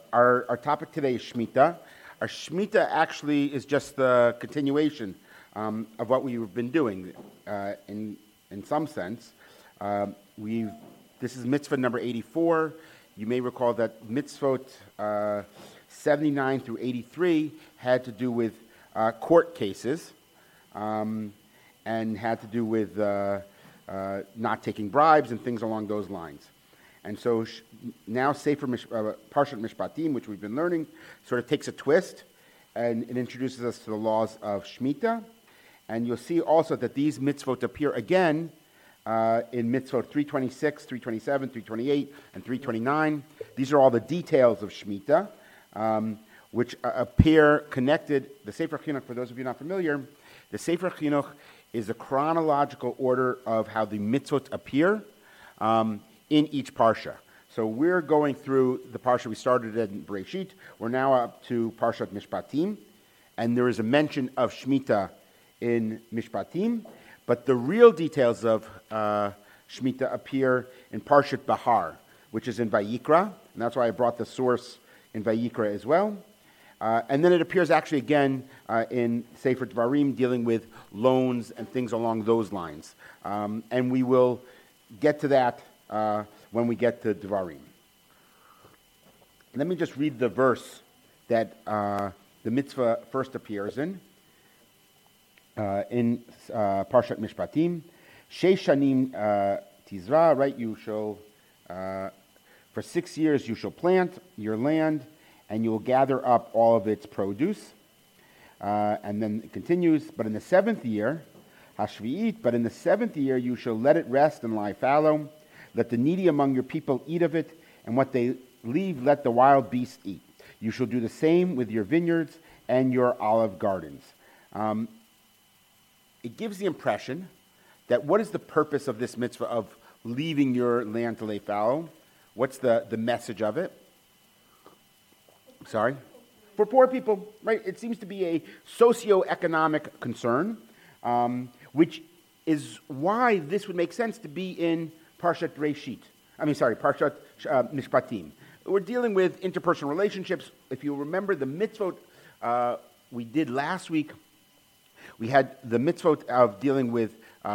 Our topic today is Shemitah. Our Shemitah actually is just the continuation of what we've been doing in some sense. This is mitzvah number 84. You may recall that mitzvot 79 through 83 had to do with court cases and had to do with not taking bribes and things along those lines. And so now Sefer Parshat Mishpatim, which we've been learning, sort of takes a twist and it introduces us to the laws of Shemitah. And you'll see also that these mitzvot appear again in mitzvot 326, 327, 328, and 329. These are all the details of Shemitah, which appear connected. The Sefer Chinuch, for those of you not familiar, the Sefer Chinuch is a chronological order of how the mitzvot appear in each parsha. So we're going through the parsha we started in Bereshit. We're now up to Parshat Mishpatim, and there is a mention of Shemitah in Mishpatim, but the real details of Shemitah appear in Parshat Bahar, which is in Vayikra, and that's why I brought the source in Vayikra as well. And then it appears actually again in Sefer Dvarim, dealing with loans and things along those lines. And we will get to that when we get to Dvarim. Let me just read the verse that the mitzvah first appears in Parshat Mishpatim. Sheish shanim tizra, right? You shall, for 6 years you shall plant your land, and you will gather up all of its produce. And then it continues, but in the 7th year, Hashvi'it, but in the 7th year you shall let it rest and lie fallow. Let the needy among your people eat of it, and what they leave let the wild beasts eat. You shall do the same with your vineyards and your olive gardens. It gives the impression that what is the purpose of this mitzvah of leaving your land to lay fallow? What's the message of it? Sorry? For poor people, right? It seems to be a socio-economic concern, which is why this would make sense to be in Parshat Parshat Mishpatim. We're dealing with interpersonal relationships. If you remember the mitzvot we did last week, we had the mitzvot of dealing with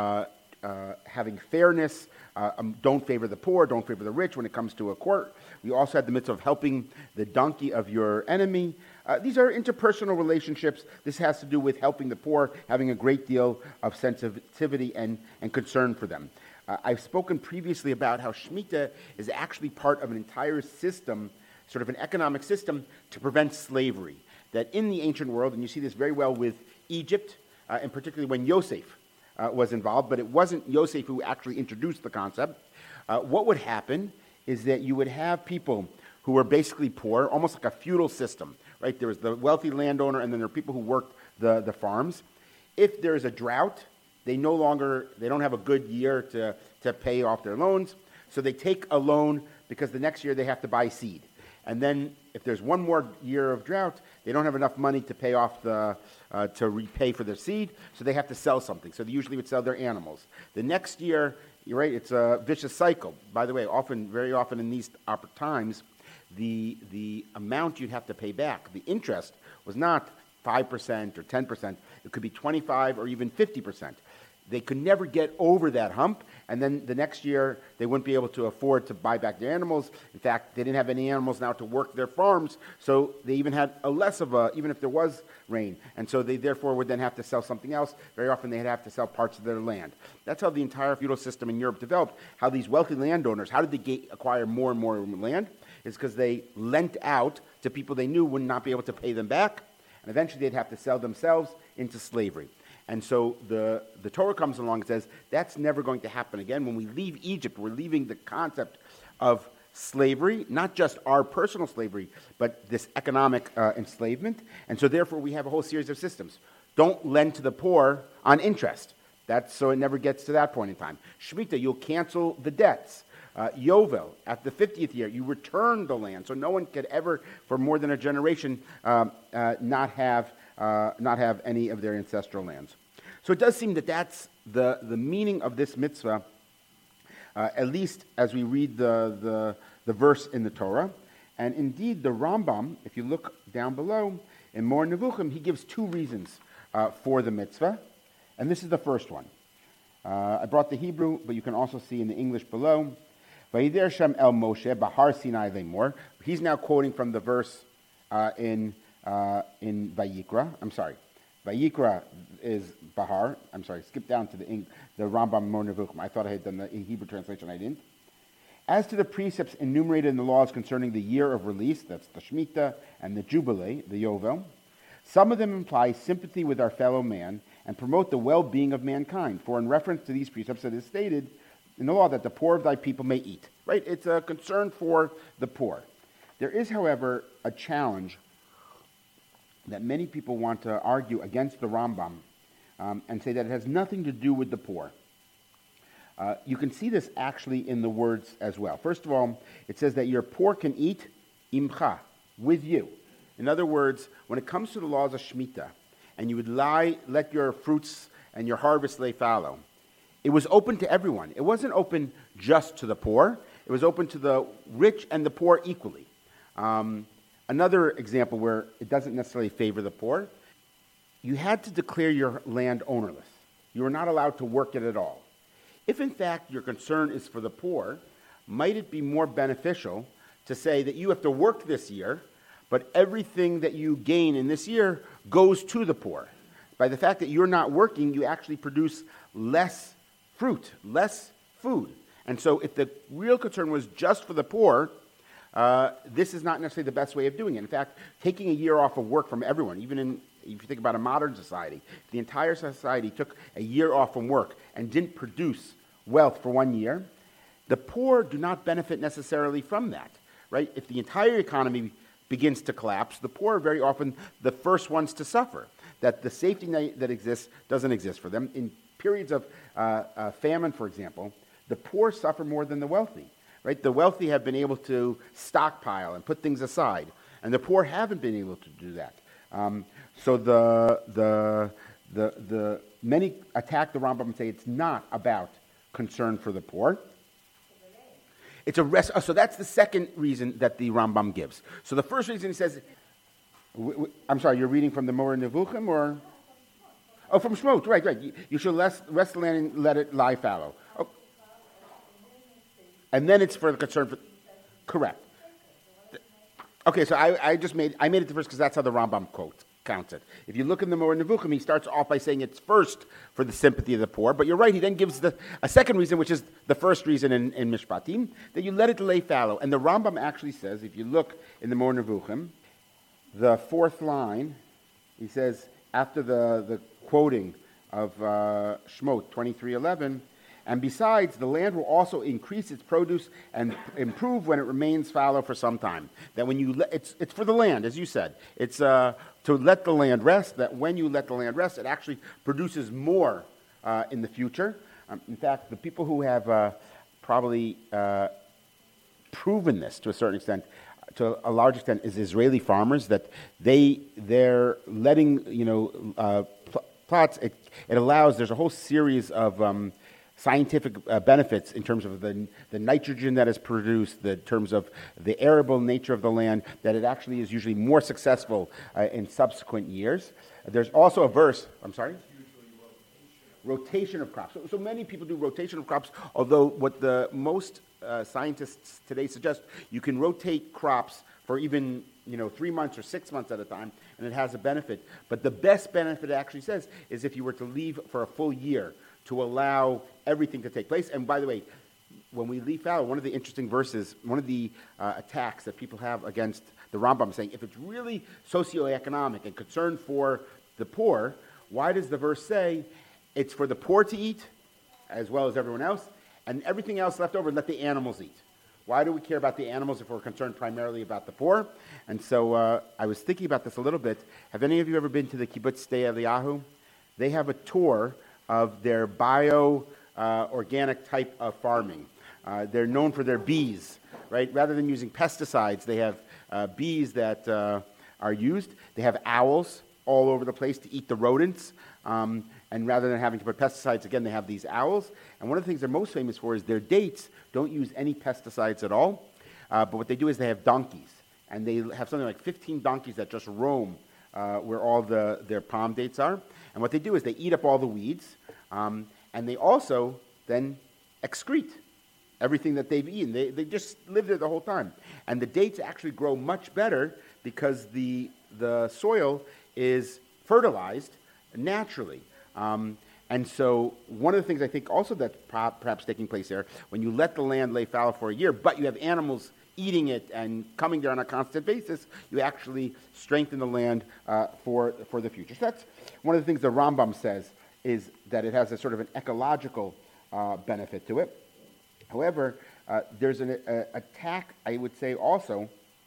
having fairness. Don't favor the poor, don't favor the rich when it comes to a court. We also had the mitzvah of helping the donkey of your enemy. These are interpersonal relationships. This has to do with helping the poor, having a great deal of sensitivity and concern for them. I've spoken previously about how Shemitah is actually part of an entire system, sort of an economic system, to prevent slavery. That in the ancient world, and you see this very well with Egypt, and particularly when Yosef was involved, but it wasn't Yosef who actually introduced the concept. What would happen is that you would have people who were basically poor, almost like a feudal system, right? There was the wealthy landowner, and then there are people who worked the farms. If there is a drought, they don't have a good year to pay off their loans, so they take a loan because the next year they have to buy seed. And then if there's one more year of drought, they don't have enough money to pay off to repay for their seed, so they have to sell something. So they usually would sell their animals. The next year, you're right, it's a vicious cycle. By the way, very often in these times, the amount you'd have to pay back, the interest, was not 5% or 10%. It could be 25 or even 50%. They could never get over that hump, and then the next year they wouldn't be able to afford to buy back their animals. In fact, they didn't have any animals now to work their farms, so they even had even if there was rain. And so they therefore would then have to sell something else. Very often they'd have to sell parts of their land. That's how the entire feudal system in Europe developed. How these wealthy landowners, how did they acquire more and more land? It's because they lent out to people they knew would not be able to pay them back, and eventually they'd have to sell themselves into slavery. And so the Torah comes along and says, that's never going to happen again. When we leave Egypt, we're leaving the concept of slavery, not just our personal slavery, but this economic enslavement. And so therefore we have a whole series of systems. Don't lend to the poor on interest. That's so it never gets to that point in time. Shemitah, you'll cancel the debts. Yovel, at the 50th year, you return the land. So no one could ever, for more than a generation, not have any of their ancestral lands. So it does seem that that's the meaning of this mitzvah, at least as we read the verse in the Torah. And indeed, the Rambam, if you look down below, in Mor Nevuchim, he gives two reasons for the mitzvah. And this is the first one. I brought the Hebrew, but you can also see in the English below. Vayider Shem el Moshe Bahar Sinai Lemor. He's now quoting from the verse in Vayikra. I'm sorry. Vayikra is Bahar. I'm sorry. Skip down to the Rambam Mor Nevuchim. I thought I had done the Hebrew translation. I didn't. As to the precepts enumerated in the laws concerning the year of release, that's the Shemitah, and the Jubilee, the Yovel, some of them imply sympathy with our fellow man and promote the well-being of mankind. For in reference to these precepts, it is stated in the law that the poor of thy people may eat. Right? It's a concern for the poor. There is, however, a challenge that many people want to argue against the Rambam and say that it has nothing to do with the poor. You can see this actually in the words as well. First of all, it says that your poor can eat imcha, with you. In other words, when it comes to the laws of Shemitah, and you would let your fruits and your harvest lay fallow, it was open to everyone. It wasn't open just to the poor. It was open to the rich and the poor equally. Another example where it doesn't necessarily favor the poor, you had to declare your land ownerless. You were not allowed to work it at all. If in fact your concern is for the poor, might it be more beneficial to say that you have to work this year, but everything that you gain in this year goes to the poor? By the fact that you're not working, you actually produce less fruit, less food. And so if the real concern was just for the poor, this is not necessarily the best way of doing it. In fact, taking a year off of work from everyone, if you think about a modern society, if the entire society took a year off from work and didn't produce wealth for 1 year, the poor do not benefit necessarily from that, right? If the entire economy begins to collapse, the poor are very often the first ones to suffer, that the safety net that exists doesn't exist for them. In periods of famine, for example, the poor suffer more than the wealthy, right? The wealthy have been able to stockpile and put things aside, and the poor haven't been able to do that. So the many attack the Rambam and say it's not about concern for the poor. It's a rest. So that's the second reason that the Rambam gives. So the first reason he says, I'm sorry, you're reading from the Mor Nevuchim or? Oh, from Shmot, right. You should rest the land and let it lie fallow. Oh. And then it's for the concern for, correct. Okay, so I made it the first because that's how the Rambam counts it. If you look in the Mor Nevuchim, he starts off by saying it's first for the sympathy of the poor, but you're right, he then gives a second reason, which is the first reason in Mishpatim, that you let it lay fallow. And the Rambam actually says, if you look in the Mor Nevuchim, the fourth line, he says, after the quoting of Shmot 23:11, and besides, the land will also increase its produce and improve when it remains fallow for some time. That when you it's for the land, as you said. It's to let the land rest. That when you let the land rest, it actually produces more in the future. In fact, the people who have probably proven this to a certain extent, to a large extent, is Israeli farmers. That they're letting plots. It allows. There's a whole series of scientific benefits in terms of the nitrogen that is produced, in terms of the arable nature of the land, that it actually is usually more successful in subsequent years. There's also a verse, I'm sorry? Rotation of crops. So many people do rotation of crops, although what the most scientists today suggest, you can rotate crops for even 3 months or 6 months at a time, and it has a benefit. But the best benefit it actually says is if you were to leave for a full year, to allow everything to take place. And by the way, when we leave fallow, one of the interesting verses, one of the attacks that people have against the Rambam, saying if it's really socioeconomic and concern for the poor, why does the verse say it's for the poor to eat as well as everyone else, and everything else left over, let the animals eat? Why do we care about the animals if we're concerned primarily about the poor? And so I was thinking about this a little bit. Have any of you ever been to the Kibbutz Sdei Eliyahu? They have a tour of their organic type of farming. They're known for their bees, right? Rather than using pesticides, they have bees that are used. They have owls all over the place to eat the rodents. And rather than having to put pesticides, again, they have these owls. And one of the things they're most famous for is their dates don't use any pesticides at all. But what they do is they have donkeys. and they have something like 15 donkeys that just roam where all their palm dates are. And what they do is they eat up all the weeds, and they also then excrete everything that they've eaten. They just live there the whole time. And the dates actually grow much better because the soil is fertilized naturally. And so one of the things I think also that's perhaps taking place there, when you let the land lay fallow for a year, but you have animals eating it and coming there on a constant basis, you actually strengthen the land for the future. So that's one of the things the Rambam says, is that it has a sort of an ecological benefit to it. However, there's an attack, I would say, also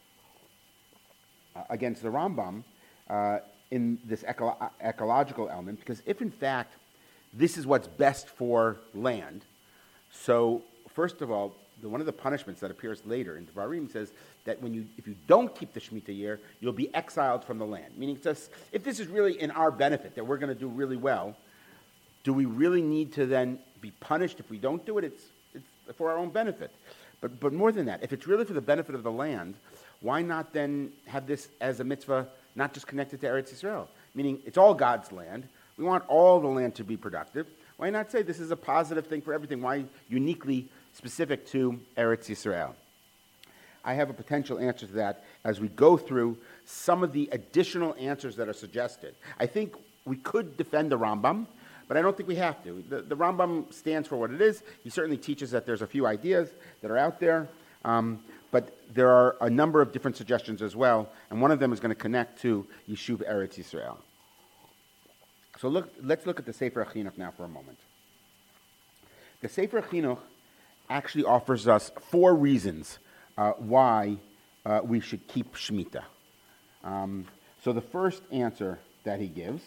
against the Rambam in this ecological element, because if in fact this is what's best for land, so first of all, one of the punishments that appears later in Devarim says that if you don't keep the Shemitah year, you'll be exiled from the land. Meaning, just, if this is really in our benefit, that we're going to do really well, do we really need to then be punished if we don't do it? It's for our own benefit. But more than that, if it's really for the benefit of the land, why not then have this as a mitzvah not just connected to Eretz Yisrael? Meaning, it's all God's land. We want all the land to be productive. Why not say this is a positive thing for everything? Why uniquely specific to Eretz Yisrael? I have a potential answer to that as we go through some of the additional answers that are suggested. I think we could defend the Rambam, but I don't think we have to. The Rambam stands for what it is. He certainly teaches that there's a few ideas that are out there, but there are a number of different suggestions as well, and one of them is going to connect to Yishuv Eretz Yisrael. So let's look at the Sefer Chinuch now for a moment. The Sefer Chinuch actually offers us 4 reasons why we should keep Shemitah. So the first answer that he gives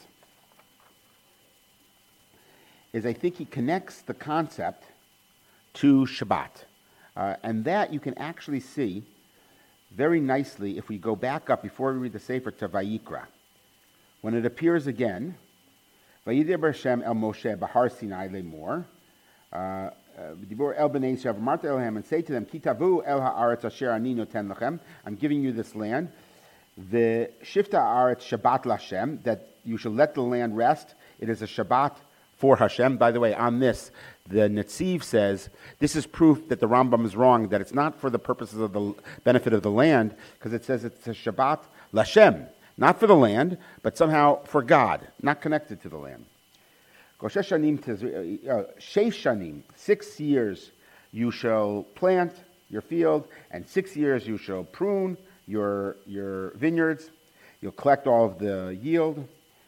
is, I think he connects the concept to Shabbat. And that you can actually see very nicely if we go back up before we read the Sefer to Vayikra. When it appears again, Vayidaber Hashem el Moshe Bahar Sinai Lemor, Dibur el Bnei Yisrael, Marta Elohem, and say to them, Kitavu el haaretz asher ani noten lachem, I'm giving you this land. The Shifta haaretz Shabbat Lashem, that you shall let the land rest. It is a Shabbat for Hashem. By the way, on this, the Netziv says, this is proof that the Rambam is wrong, that it's not for the purposes of the benefit of the land, because it says it's a Shabbat Lashem, not for the land, but somehow for God, not connected to the land. 6 shanim, 6 years you shall plant your field, and 6 years you shall prune your vineyards. You'll collect all of the yield.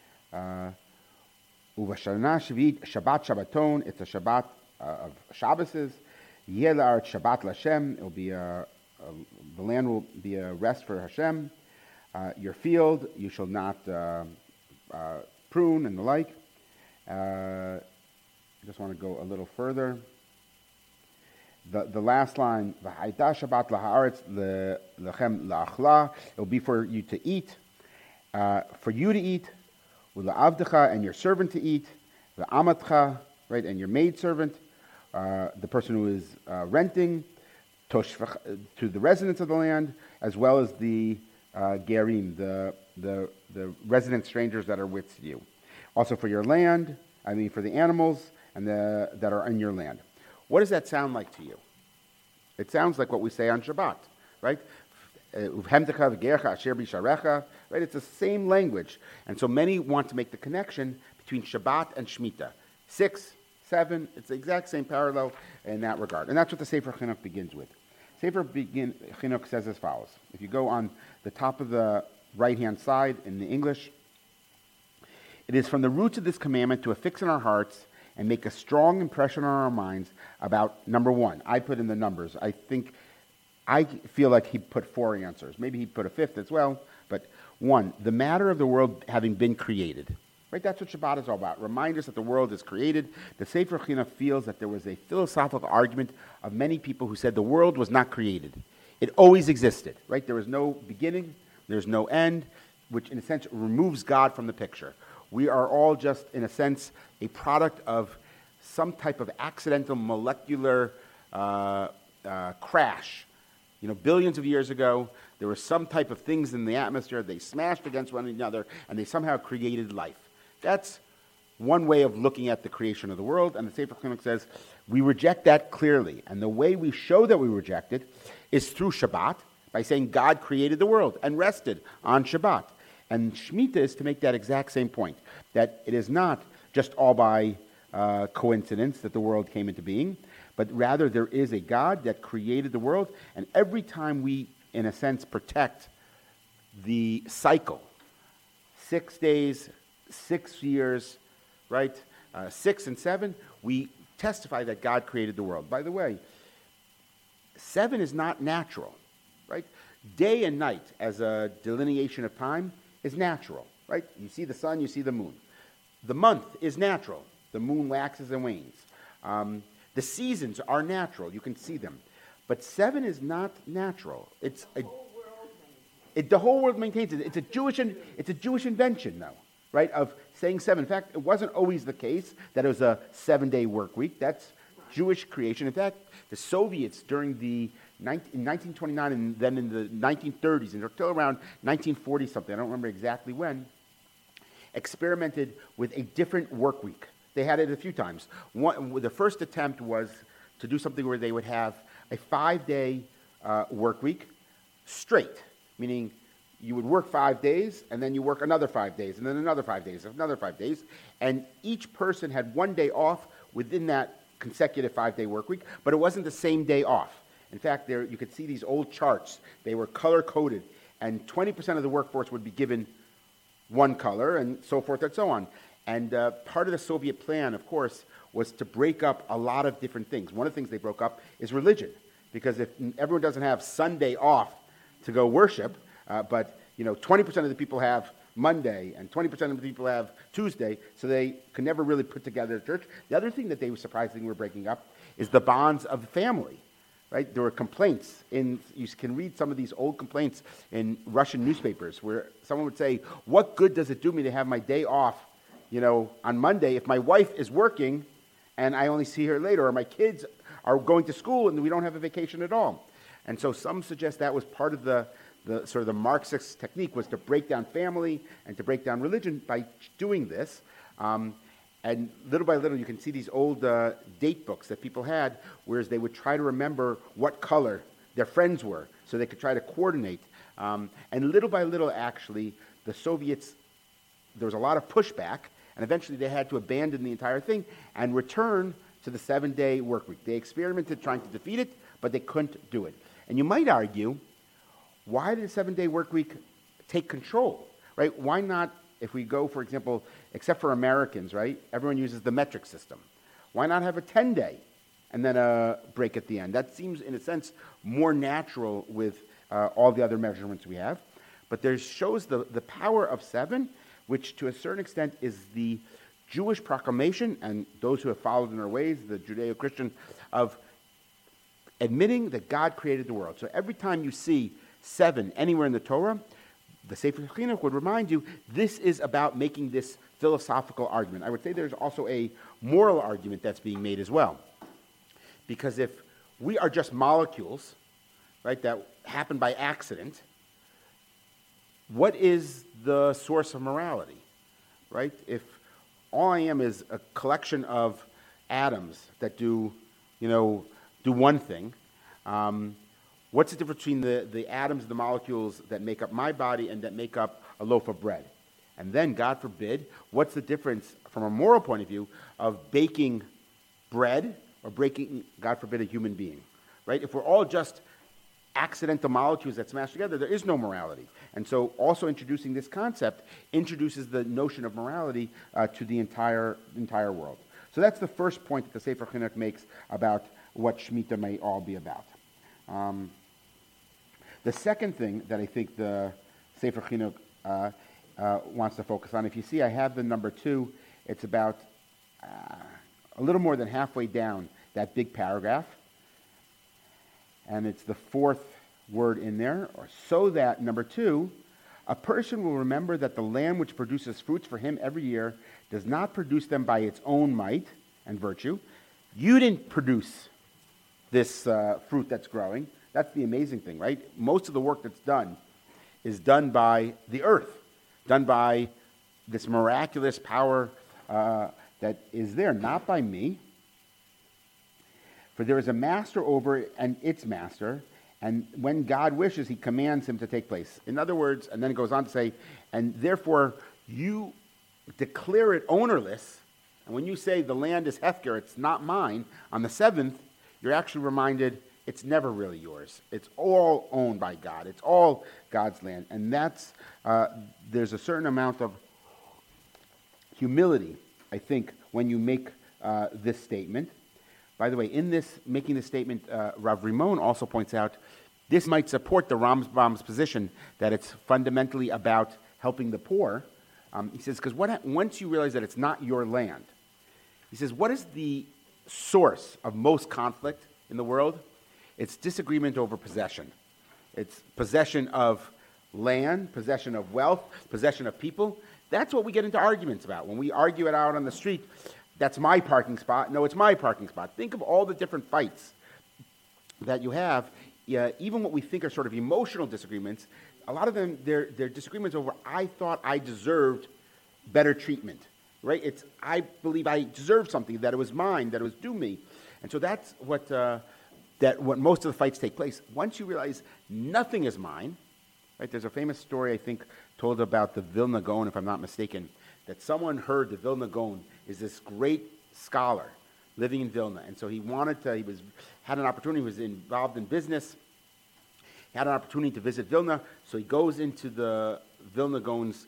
Uvashana Shavit, Shabbat Shabbaton, it's a Shabbat of Shabbases. Yeh la'aretz Shabbat Lashem, it'll be the land will be a rest for Hashem. Your field, you shall not prune and the like. I just want to go a little further. The last line, V'haita Shabbat la'aretz lechem la'achla, it'll be for you to eat, U'la'avdecha, and your servant to eat, V'amatcha, right, and your maidservant, the person who is renting, to the residents of the land, as well as the gerim, the resident strangers that are with you. Also for your land, for the animals and that are in your land. What does that sound like to you? It sounds like what we say on Shabbat, right? Right? It's the same language. And so many want to make the connection between Shabbat and Shemitah. 6, 7, it's the exact same parallel in that regard. And that's what the Sefer Chinuch begins with. Sefer Chinuch says as follows. If you go on the top of the right-hand side in the English, it is from the roots of this commandment to affix in our hearts and make a strong impression on our minds about, number 1, I put in the numbers. I feel like he put 4 answers. Maybe he put a 5th as well. But 1, the matter of the world having been created. Right? That's what Shabbat is all about. Remind us that the world is created. The Sefer Chinuch feels that there was a philosophical argument of many people who said the world was not created. It always existed. Right? There was no beginning. There's no end, which in a sense removes God from the picture. We are all just, in a sense, a product of some type of accidental molecular crash billions of years ago, there were some type of things in the atmosphere. They smashed against one another, and they somehow created life. That's one way of looking at the creation of the world, and the Sefer Chinuch says we reject that clearly. And the way we show that we reject it is through Shabbat, by saying God created the world and rested on Shabbat. And Shemitah is to make that exact same point, that it is not just all by coincidence that the world came into being, but rather there is a God that created the world, and every time we, in a sense, protect the cycle, 6 days, 6 years, right, 6 and 7, we testify that God created the world. By the way, 7 is not natural, right? Day and night as a delineation of time is natural, right? You see the sun, you see the moon. The month is natural. The moon waxes and wanes. The seasons are natural. You can see them. But 7 is not natural. The whole world maintains it. It's a Jewish invention, though, right, of saying 7. In fact, it wasn't always the case that it was a 7-day work week. That's Jewish creation. In fact, the Soviets during in 1929 and then in the 1930s, and until around 1940-something, I don't remember exactly when, experimented with a different work week. They had it a few times. The first attempt was to do something where they would have a 5-day work week straight, meaning you would work 5 days, and then you work another 5 days, and then another 5 days, another 5 days, and each person had 1 day off within that consecutive 5-day work week, but it wasn't the same day off. In fact, you could see these old charts. They were color-coded, and 20% of the workforce would be given one color, and so forth and so on. And part of the Soviet plan, of course, was to break up a lot of different things. One of the things they broke up is religion, because if everyone doesn't have Sunday off to go worship, but 20% of the people have Monday and 20% of the people have Tuesday, so they could never really put together a church. The other thing that they surprisingly were breaking up is the bonds of the family. Right? There were complaints you can read some of these old complaints in Russian newspapers where someone would say, what good does it do me to have my day off, on Monday if my wife is working and I only see her later, or my kids are going to school and we don't have a vacation at all. And so some suggest that was part of the sort of the Marxist technique, was to break down family and to break down religion by doing this. And little by little, you can see these old date books that people had, whereas they would try to remember what color their friends were, so they could try to coordinate. And little by little, actually, the Soviets, there was a lot of pushback, and eventually they had to abandon the entire thing and return to the 7-day work week. They experimented trying to defeat it, but they couldn't do it. And you might argue, why did the 7-day work week take control, right? Why not, if we go, for example, except for Americans, right? Everyone uses the metric system. Why not have a 10-day and then a break at the end? That seems, in a sense, more natural with all the other measurements we have. But there shows the power of 7, which to a certain extent is the Jewish proclamation, and those who have followed in our ways, the Judeo-Christian, of admitting that God created the world. So every time you see 7 anywhere in the Torah, the Sefer Chinuch would remind you, this is about making this philosophical argument. I would say there's also a moral argument that's being made as well. Because if we are just molecules, right, that happen by accident, what is the source of morality, right? If all I am is a collection of atoms that do one thing, what's the difference between the atoms, the molecules that make up my body and that make up a loaf of bread? And then, God forbid, what's the difference from a moral point of view of baking bread or breaking, God forbid, a human being, right? If we're all just accidental molecules that smash together, there is no morality. And so also introducing this concept introduces the notion of morality to the entire world. So that's the first point that the Sefer Chinuch makes about what Shemitah may all be about. The second thing that I think the Sefer Chinuch wants to focus on, if you see I have the number 2, it's about a little more than halfway down that big paragraph. And it's the 4th word in there, or so that, number 2, a person will remember that the land which produces fruits for him every year does not produce them by its own might and virtue. You didn't produce this fruit that's growing. That's the amazing thing, right? Most of the work that's done is done by the earth, done by this miraculous power that is there, not by me. For there is a master over it and its master, and when God wishes, he commands him to take place. In other words, and then it goes on to say, and therefore you declare it ownerless, and when you say the land is Hefker, it's not mine, on the seventh, you're actually reminded it's never really yours. It's all owned by God. It's all God's land. And that's, there's a certain amount of humility, I think, when you make this statement. By the way, in this, making this statement, Rav Rimon also points out, this might support the Rambam's position that it's fundamentally about helping the poor. He says, because once you realize that it's not your land, he says, what is the source of most conflict in the world? It's disagreement over possession. It's possession of land, possession of wealth, possession of people. That's what we get into arguments about. When we argue it out on the street, that's my parking spot. No, it's my parking spot. Think of all the different fights that you have. Even what we think are sort of emotional disagreements, a lot of them, they're disagreements over, I thought I deserved better treatment, right? It's, I believe I deserved something, that it was mine, that it was due me. And so that's what most of the fights take place. Once you realize nothing is mine, right? There's a famous story, I think, told about the Vilna Gaon, if I'm not mistaken, that someone heard the Vilna Gaon is this great scholar living in Vilna. And so he had an opportunity, he was involved in business, he had an opportunity to visit Vilna, so he goes into the Vilna Gaon's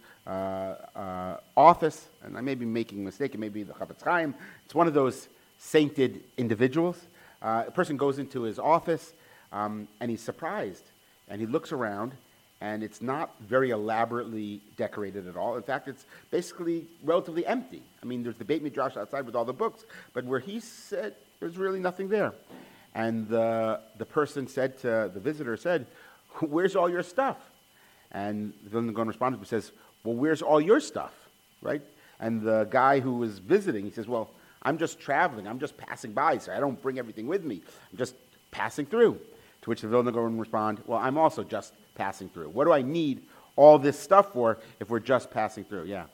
office, and I may be making a mistake, it may be the Chafetz Chaim. It's one of those sainted individuals. A person goes into his office, and he's surprised, and he looks around, and it's not very elaborately decorated at all. In fact, it's basically relatively empty. I mean, there's the Beit Midrash outside with all the books, but where he said, there's really nothing there. And the person said to the visitor, where's all your stuff? And the Vilna Gaon responded and says, well, where's all your stuff, right? And the guy who was visiting, he says, well, I'm just traveling. I'm just passing by, so I don't bring everything with me. I'm just passing through. To which the Vilna Gaon respond, well, I'm also just passing through. What do I need all this stuff for if we're just passing through? Yeah.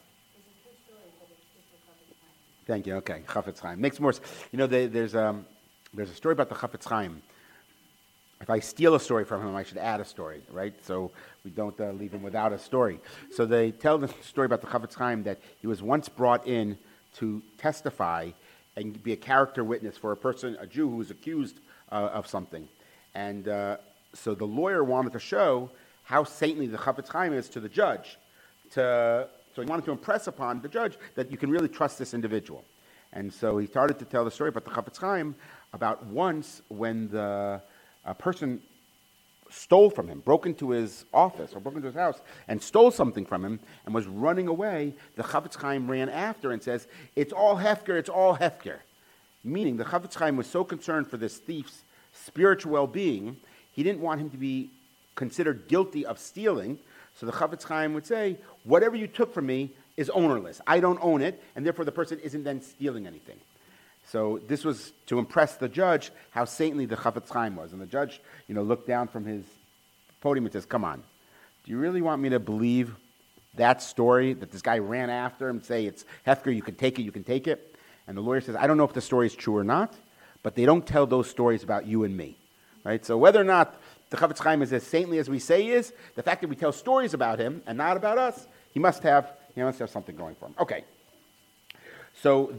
Thank you. Okay, Chafetz Chaim makes more. There's a story about the Chafetz Chaim. If I steal a story from him, I should add a story, right? So we don't leave him without a story. So they tell the story about the Chafetz Chaim that he was once brought in to testify and be a character witness for a Jew who was accused of something. And so the lawyer wanted to show how saintly the Chafetz Chaim is to the judge. So he wanted to impress upon the judge that you can really trust this individual. And so he started to tell the story about the Chafetz Chaim, about once when a person stole from him, broke into his office or broke into his house and stole something from him and was running away. The Chafetz Chaim ran after and says, it's all Hefker, it's all Hefker. Meaning the Chafetz Chaim was so concerned for this thief's spiritual well-being, he didn't want him to be considered guilty of stealing. So the Chafetz Chaim would say, whatever you took from me is ownerless. I don't own it, and therefore the person isn't then stealing anything. So this was to impress the judge how saintly the Chafetz Chaim was. And the judge, looked down from his podium and says, come on, do you really want me to believe that story, that this guy ran after him and say, it's Hefker, you can take it, you can take it? And the lawyer says, I don't know if the story is true or not, but they don't tell those stories about you and me. Right? So whether or not the Chafetz Chaim is as saintly as we say he is, the fact that we tell stories about him and not about us, he must have something going for him. Okay. So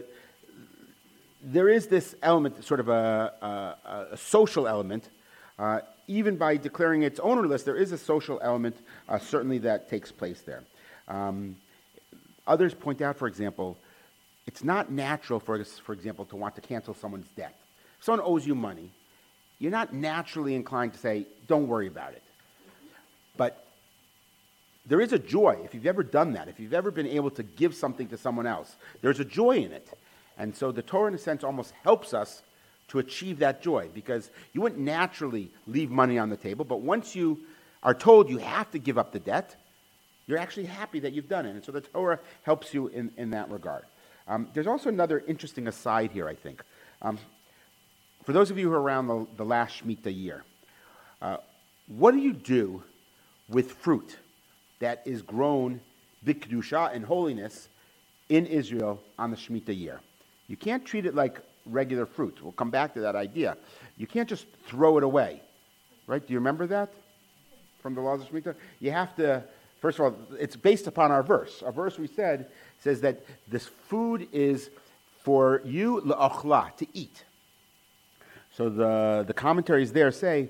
there is this element, sort of a social element. Even by declaring its ownerless, there is a social element, certainly, that takes place there. Others point out, for example, it's not natural, for example, to want to cancel someone's debt. If someone owes you money, you're not naturally inclined to say, don't worry about it. But there is a joy, if you've ever done that, if you've ever been able to give something to someone else, there's a joy in it. And so the Torah, in a sense, almost helps us to achieve that joy, because you wouldn't naturally leave money on the table, but once you are told you have to give up the debt, you're actually happy that you've done it. And so the Torah helps you in that regard. There's also another interesting aside here, I think. For those of you who are around the last Shemitah year, What do you do with fruit that is grown b'kedusha in holiness in Israel on the Shemitah year? You can't treat it like regular fruit. We'll come back to that idea. You can't just throw it away, right? Do you remember that from the laws of Shemitah? You have to, first of all, it's based upon our verse. Our verse we said says that this food is for you le'ochla, to eat. So the commentaries there say,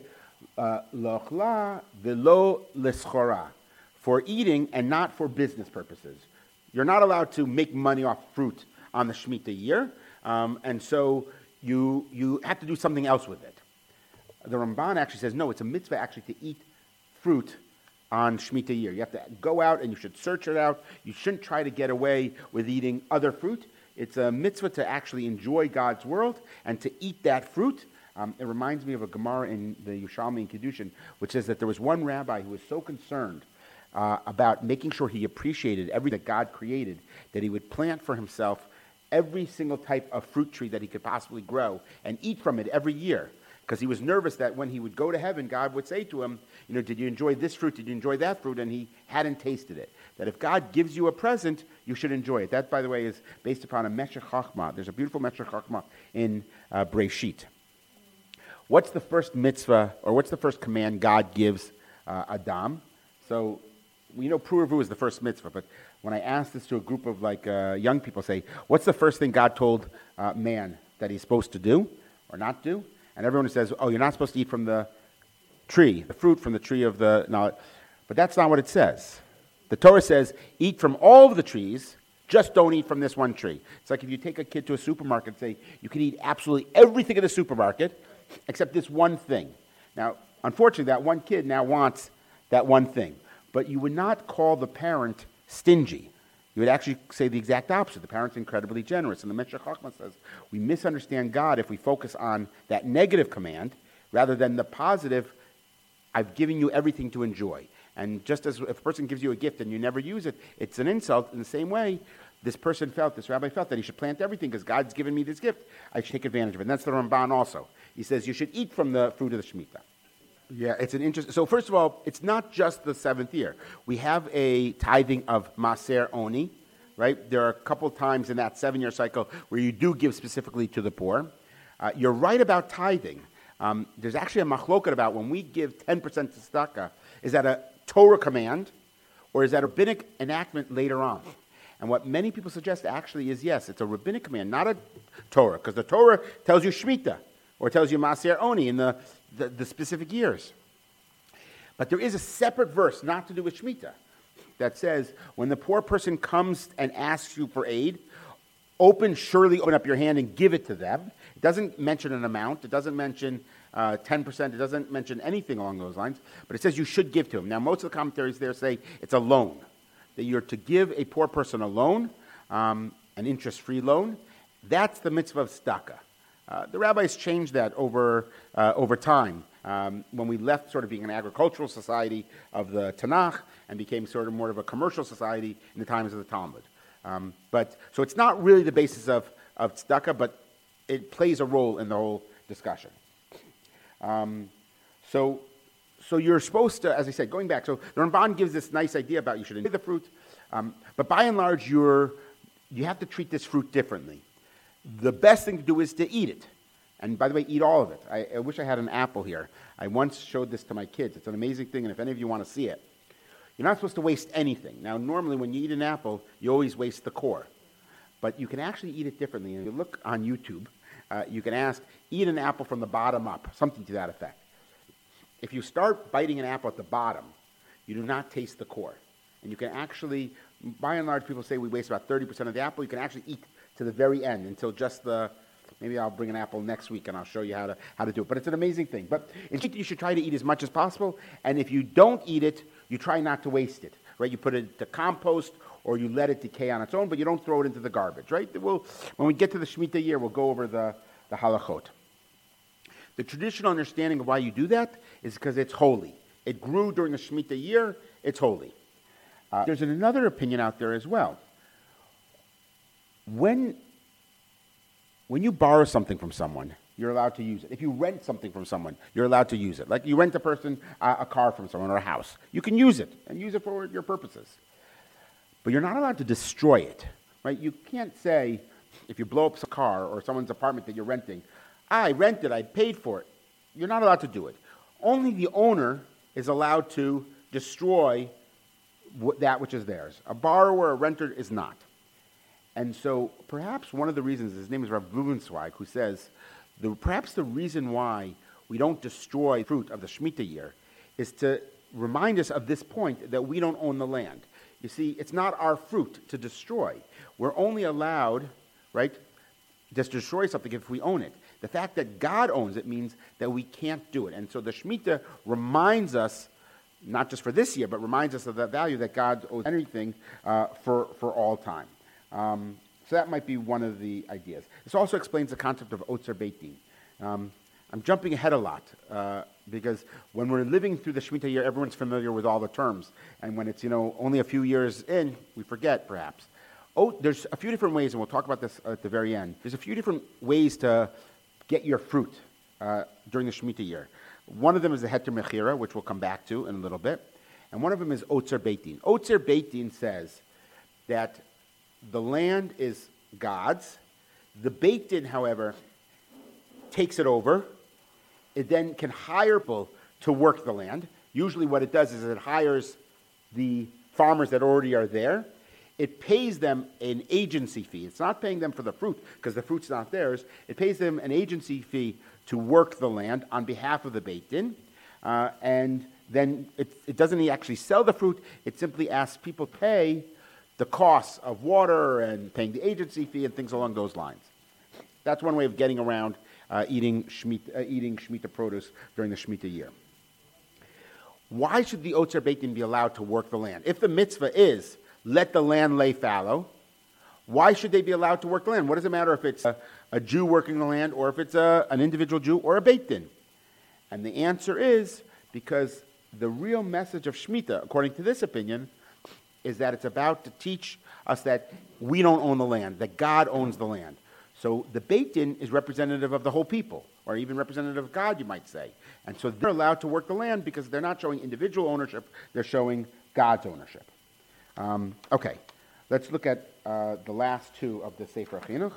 le'ochla velo leschora, for eating and not for business purposes. You're not allowed to make money off fruit on the Shemitah year, and so you have to do something else with it. The Ramban actually says, no, it's a mitzvah actually to eat fruit on Shemitah year. You have to go out and you should search it out. You shouldn't try to get away with eating other fruit. It's a mitzvah to actually enjoy God's world and to eat that fruit. It reminds me of a Gemara in the Yerushalmi in Kedushin, which says that there was one rabbi who was so concerned about making sure he appreciated everything that God created, that he would plant for himself every single type of fruit tree that he could possibly grow and eat from it every year. Because he was nervous that when he would go to heaven, God would say to him, did you enjoy this fruit? Did you enjoy that fruit? And he hadn't tasted it. That if God gives you a present, you should enjoy it. That, by the way, is based upon a Meshech Chochmah. There's a beautiful Meshech Chochmah in Breshit. What's the first mitzvah, or what's the first command God gives Adam? So we know Pru'avu is the first mitzvah, but when I ask this to a group of young people, say, what's the first thing God told man that he's supposed to do or not do? And everyone says, oh, you're not supposed to eat from the tree, the fruit from the tree of the knowledge. But that's not what it says. The Torah says, eat from all of the trees, just don't eat from this one tree. It's like if you take a kid to a supermarket and say, you can eat absolutely everything in the supermarket except this one thing. Now, unfortunately, that one kid now wants that one thing. But you would not call the parent stingy. You would actually say the exact opposite. The parent's incredibly generous. And the Meshech Chochmah says, we misunderstand God if we focus on that negative command rather than the positive, I've given you everything to enjoy. And just as if a person gives you a gift and you never use it, it's an insult. In the same way, this rabbi felt that he should plant everything because God's given me this gift. I should take advantage of it. And that's the Ramban also. He says you should eat from the fruit of the Shemitah. Yeah, it's an interesting. So first of all, it's not just the seventh year. We have a tithing of Maser Oni, right? There are a couple times in that 7-year cycle where you do give specifically to the poor. You're right about tithing. There's actually a machloket about when we give 10% to tzedakah, is that a Torah command or is that a rabbinic enactment later on? And what many people suggest actually is yes, it's a rabbinic command, not a Torah, because the Torah tells you Shemitah or tells you Maser Oni in the specific years. But there is a separate verse, not to do with Shemitah, that says when the poor person comes and asks you for aid, surely open up your hand and give it to them. It doesn't mention an amount. It doesn't mention 10%. It doesn't mention anything along those lines. But it says you should give to him. Now, most of the commentaries there say it's a loan, that you're to give a poor person a loan, an interest-free loan. That's the mitzvah of tzedakah. The rabbis changed that over time when we left sort of being an agricultural society of the Tanakh and became sort of more of a commercial society in the times of the Talmud. So it's not really the basis of tzedakah, but it plays a role in the whole discussion. So you're supposed to, as I said, going back, so the Ramban gives this nice idea about you should enjoy the fruit, but by and large, you have to treat this fruit differently. The best thing to do is to eat it. And by the way, eat all of it. I wish I had an apple here. I once showed this to my kids. It's an amazing thing, and if any of you want to see it, you're not supposed to waste anything. Now, normally when you eat an apple, you always waste the core. But you can actually eat it differently. And if you look on YouTube, you can ask, eat an apple from the bottom up, something to that effect. If you start biting an apple at the bottom, you do not taste the core. And you can actually, by and large, people say we waste about 30% of the apple. You can actually eat to the very end until just maybe I'll bring an apple next week and I'll show you how to do it. But it's an amazing thing. But you should try to eat as much as possible. And if you don't eat it, you try not to waste it, right? You put it to compost or you let it decay on its own, but you don't throw it into the garbage, right? When we get to the Shemitah year, we'll go over the halachot. The traditional understanding of why you do that is because it's holy. It grew during the Shemitah year, it's holy. There's another opinion out there as well. When you borrow something from someone, you're allowed to use it. If you rent something from someone, you're allowed to use it. Like you rent a person a car from someone or a house. You can use it and use it for your purposes. But you're not allowed to destroy it, right? You can't say, if you blow up a car or someone's apartment that you're renting, I rented, I paid for it. You're not allowed to do it. Only the owner is allowed to destroy that which is theirs. A borrower, a renter is not. And so perhaps one of the reasons, his name is Rav Blumenzweig, who says, perhaps the reason why we don't destroy fruit of the Shemitah year is to remind us of this point that we don't own the land. You see, it's not our fruit to destroy. We're only allowed, right, just to destroy something if we own it. The fact that God owns it means that we can't do it. And so the Shemitah reminds us, not just for this year, but reminds us of the value that God owes anything for all time. So that might be one of the ideas. This also explains the concept of Otzer Beit Din. I'm jumping ahead a lot because when we're living through the Shemitah year, everyone's familiar with all the terms. And when it's, only a few years in, we forget perhaps. There's a few different ways, and we'll talk about this at the very end. There's a few different ways to get your fruit during the Shemitah year. One of them is the Heter Mechira, which we'll come back to in a little bit. And one of them is Otzer Beit Din. Otzer Beit Din says that the land is God's. The Beit Din, however, takes it over. It then can hire people to work the land. Usually what it does is it hires the farmers that already are there. It pays them an agency fee. It's not paying them for the fruit because the fruit's not theirs. It pays them an agency fee to work the land on behalf of the Beit Din. And then it doesn't actually sell the fruit. It simply asks people to pay the costs of water and paying the agency fee and things along those lines. That's one way of getting around eating Shemitah produce during the Shemitah year. Why should the Otzer Beit Din be allowed to work the land? If the mitzvah is, let the land lay fallow, why should they be allowed to work the land? What does it matter if it's a Jew working the land or if it's an individual Jew or a Beit Din? And the answer is because the real message of Shemitah, according to this opinion, is that it's about to teach us that we don't own the land, that God owns the land. So the Beit Din is representative of the whole people, or even representative of God, you might say. And so they're allowed to work the land because they're not showing individual ownership, they're showing God's ownership. Okay, let's look at the last two of the Sefer Chinuch.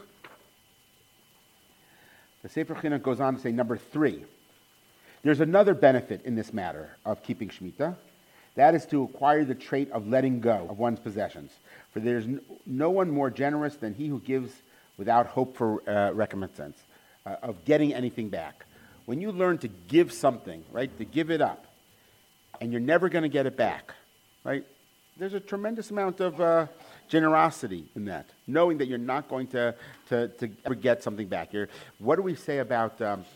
The Sefer Chinuch goes on to say, number 3, there's another benefit in this matter of keeping Shemitah. That is to acquire the trait of letting go of one's possessions. For there's no one more generous than he who gives without hope for recompense, of getting anything back. When you learn to give something, right, to give it up, and you're never going to get it back, right, there's a tremendous amount of generosity in that, knowing that you're not going to ever get something back. What do we say about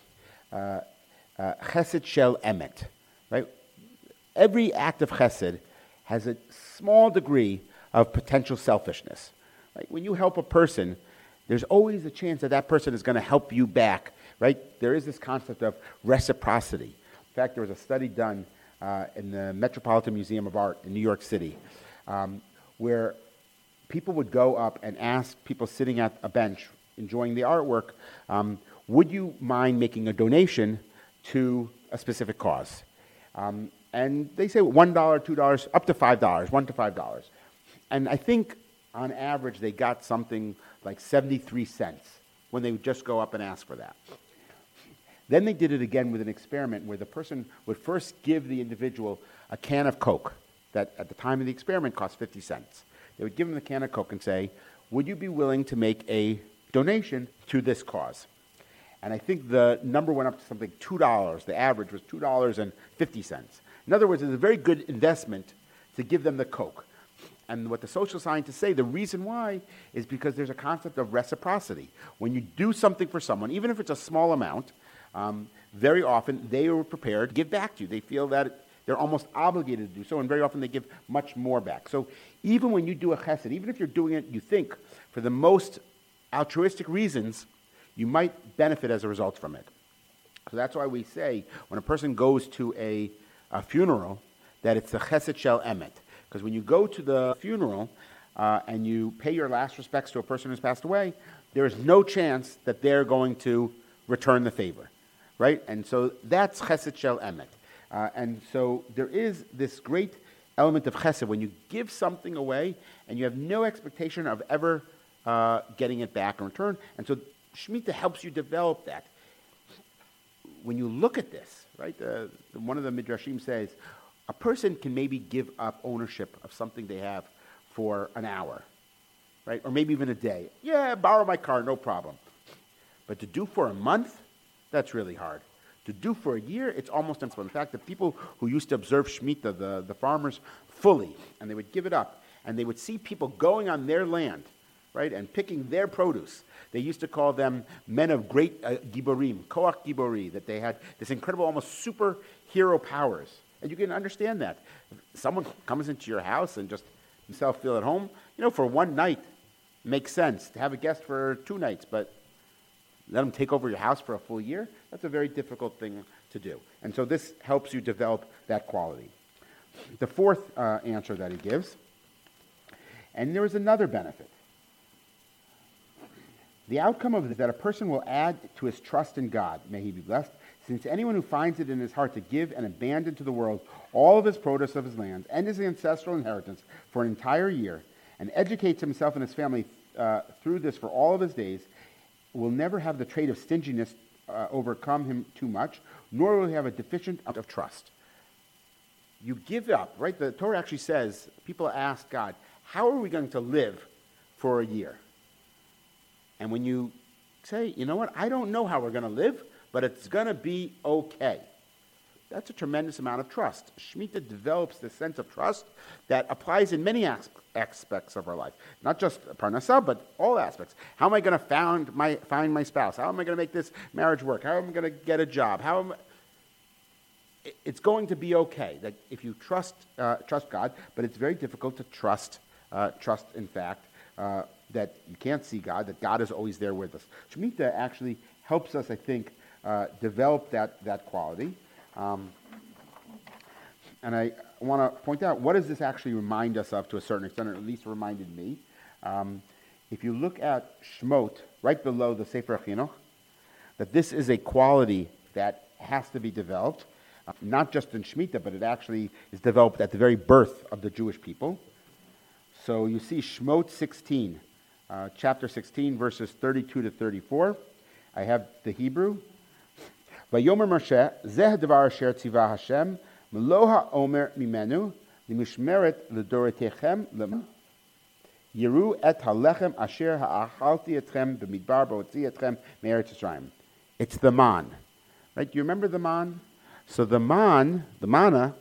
chesed shel emet, right? Every act of chesed has a small degree of potential selfishness. Right? When you help a person, there's always a chance that that person is going to help you back. Right? There is this concept of reciprocity. In fact, there was a study done in the Metropolitan Museum of Art in New York City, where people would go up and ask people sitting at a bench enjoying the artwork, would you mind making a donation to a specific cause? And they say $1, $2, up to $5, $1 to $5. And I think on average they got something like 73 cents when they would just go up and ask for that. Then they did it again with an experiment where the person would first give the individual a can of Coke that at the time of the experiment cost 50 cents. They would give them the can of Coke and say, would you be willing to make a donation to this cause? And I think the number went up to something $2. The average was $2.50. In other words, it's a very good investment to give them the Coke. And what the social scientists say, the reason why is because there's a concept of reciprocity. When you do something for someone, even if it's a small amount, very often they are prepared to give back to you. They feel that they're almost obligated to do so, and very often they give much more back. So even when you do a chesed, even if you're doing it, you think, for the most altruistic reasons, you might benefit as a result from it. So that's why we say when a person goes to a funeral that it's the chesed shel emet. Because when you go to the funeral and you pay your last respects to a person who's passed away, there is no chance that they're going to return the favor, right? And so that's chesed shel emet. And so there is this great element of chesed when you give something away and you have no expectation of ever getting it back in return. And so Shemitah helps you develop that. When you look at this, right, one of the Midrashim says, a person can maybe give up ownership of something they have for an hour, right, or maybe even a day. Yeah, borrow my car, no problem. But to do for a month, that's really hard. To do for a year, it's almost impossible. In fact, the people who used to observe Shemitah, the farmers, fully, and they would give it up, and they would see people going on their land, right, and picking their produce. They used to call them men of great giborim, koach gibori, that they had this incredible, almost superhero powers. And you can understand that. If someone comes into your house and just himself feel at home, for one night, makes sense. To have a guest for 2 nights, but let them take over your house for a full year, that's a very difficult thing to do. And so this helps you develop that quality. The fourth answer that he gives, and there is another benefit. The outcome of it is that a person will add to his trust in God, may he be blessed, since anyone who finds it in his heart to give and abandon to the world all of his produce of his land and his ancestral inheritance for an entire year, and educates himself and his family through this for all of his days, will never have the trait of stinginess overcome him too much, nor will he have a deficient amount of trust. You give up, right? The Torah actually says, people ask God, how are we going to live for a year? And when you say, you know what, I don't know how we're going to live, but it's going to be okay. That's a tremendous amount of trust. Shemitah develops this sense of trust that applies in many aspects of our life. Not just parnasah, but all aspects. How am I going to find my spouse? How am I going to make this marriage work? How am I going to get a job? It's going to be okay. That if you trust God, but it's very difficult to trust, in fact, that you can't see God, that God is always there with us. Shemitah actually helps us, I think, develop that quality. And I want to point out, what does this actually remind us of to a certain extent, or at least reminded me? If you look at Shmot, right below the Sefer Chinuch, that this is a quality that has to be developed, not just in Shemitah, but it actually is developed at the very birth of the Jewish people. So you see Shmot 16, chapter 16, verses 32 to 34. I have the Hebrew. Vayomer Moshe, zeh devar asher tzivah Hashem, melo ha'omer mimenu, limishmeret ledoretechem lem. Yiru et halechem asher ha'achalti etchem b'midbar b'otzi etchem me'eretz Yisrael. It's the man. Right? Do you remember the man? So the manna,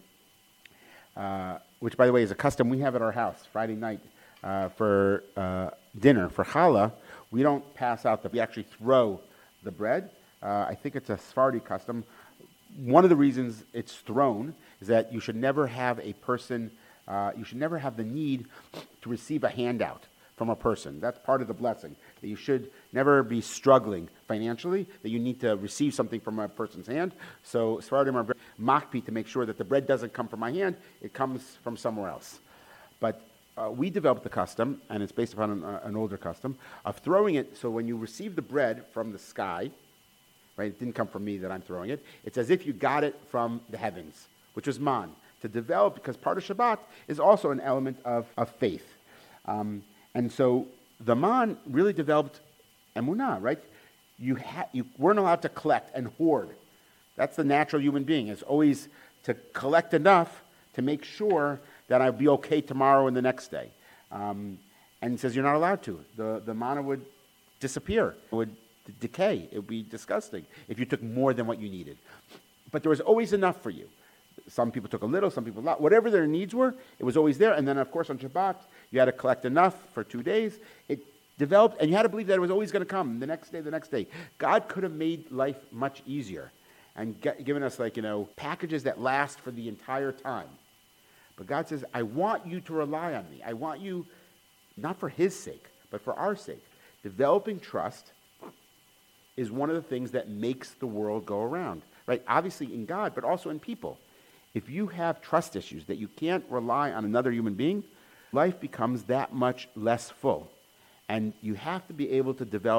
which by the way is a custom we have at our house, Friday night for dinner, for challah, we don't pass out we actually throw the bread. I think it's a Sephardi custom. One of the reasons it's thrown is that you should never have a person, you should never have the need to receive a handout from a person. That's part of the blessing. That you should never be struggling financially, that you need to receive something from a person's hand. So Sephardim are very makpi to make sure that the bread doesn't come from my hand, it comes from somewhere else. But we developed the custom, and it's based upon an older custom, of throwing it so when you receive the bread from the sky, right, it didn't come from me that I'm throwing it, it's as if you got it from the heavens, which was man, to develop, because part of Shabbat is also an element of faith. And so the man really developed emunah, right? You weren't allowed to collect and hoard. That's the natural human being, is always to collect enough to make sure that I'll be okay tomorrow and the next day. And he says you're not allowed to. The manna would disappear. It would decay. It would be disgusting if you took more than what you needed. But there was always enough for you. Some people took a little, some people a lot. Whatever their needs were, it was always there. And then, of course, on Shabbat, you had to collect enough for 2 days. It developed, and you had to believe that it was always going to come the next day. God could have made life much easier and given us, packages that last for the entire time. But God says, I want you to rely on me. I want you, not for his sake, but for our sake. Developing trust is one of the things that makes the world go around, right? Obviously in God, but also in people. If you have trust issues that you can't rely on another human being, life becomes that much less full. And you have to be able to develop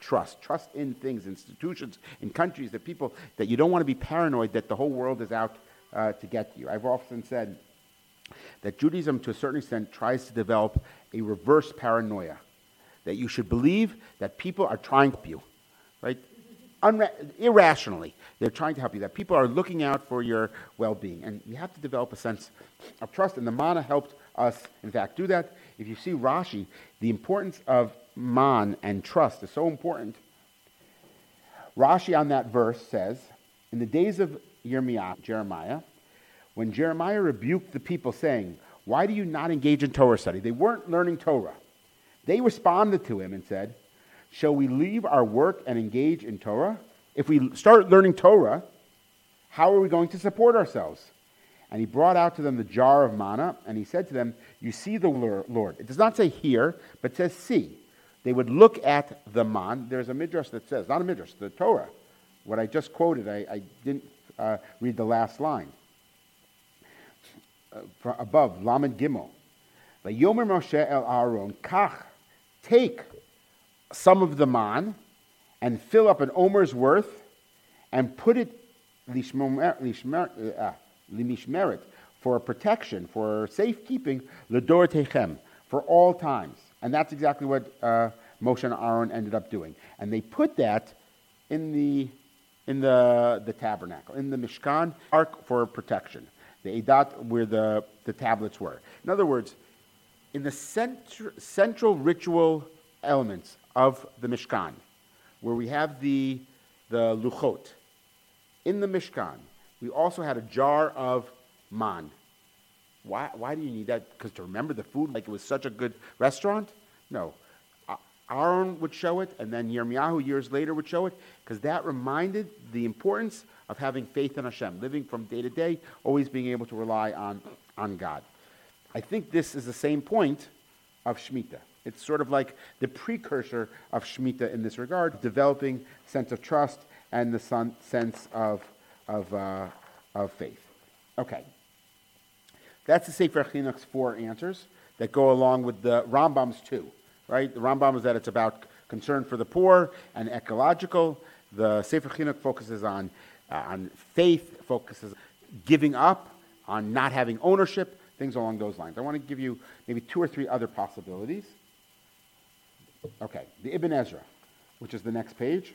trust. Trust in things, institutions, in countries, that people, that you don't want to be paranoid that the whole world is out to get you. I've often said that Judaism, to a certain extent, tries to develop a reverse paranoia, that you should believe that people are trying to help you, right? Irrationally, they're trying to help you, that people are looking out for your well-being. And you have to develop a sense of trust, and the mana helped us, in fact, do that. If you see Rashi, the importance of man and trust is so important. Rashi on that verse says, in the days of Jeremiah, when Jeremiah rebuked the people saying, why do you not engage in Torah study? They weren't learning Torah. They responded to him and said, shall we leave our work and engage in Torah? If we start learning Torah, how are we going to support ourselves? And he brought out to them the jar of manna, and he said to them, you see the Lord. It does not say here, but it says see. They would look at the man. There's a midrash that says, not a midrash, the Torah. What I just quoted, I didn't read the last line. Above, Lamed Gimel. Vayomer Moshe el Aaron, kach, take some of the man and fill up an omer's worth and put it limishmeret, for protection, for safekeeping, l'dor techem, for all times. And that's exactly what Moshe and Aaron ended up doing. And they put that in the tabernacle, in the Mishkan, ark for protection. The Edat, where the tablets were. In other words, in the central ritual elements of the Mishkan, where we have the Luchot, in the Mishkan, we also had a jar of man. Why do you need that? Because to remember the food like it was such a good restaurant? No. Aaron would show it, and then Yirmiyahu years later would show it, because that reminded the importance of having faith in Hashem, living from day to day, always being able to rely on God. I think this is the same point of Shemitah. It's sort of like the precursor of Shemitah in this regard, developing sense of trust and the sense of faith. Okay. That's the Sefer Chinuch's 4 answers that go along with the Rambam's 2. Right? The Rambam is that it's about concern for the poor and ecological. The Sefer Chinuch focuses on faith, focuses giving up, on not having ownership, things along those lines. I want to give you maybe 2 or 3 other possibilities. Okay, the Ibn Ezra, which is the next page.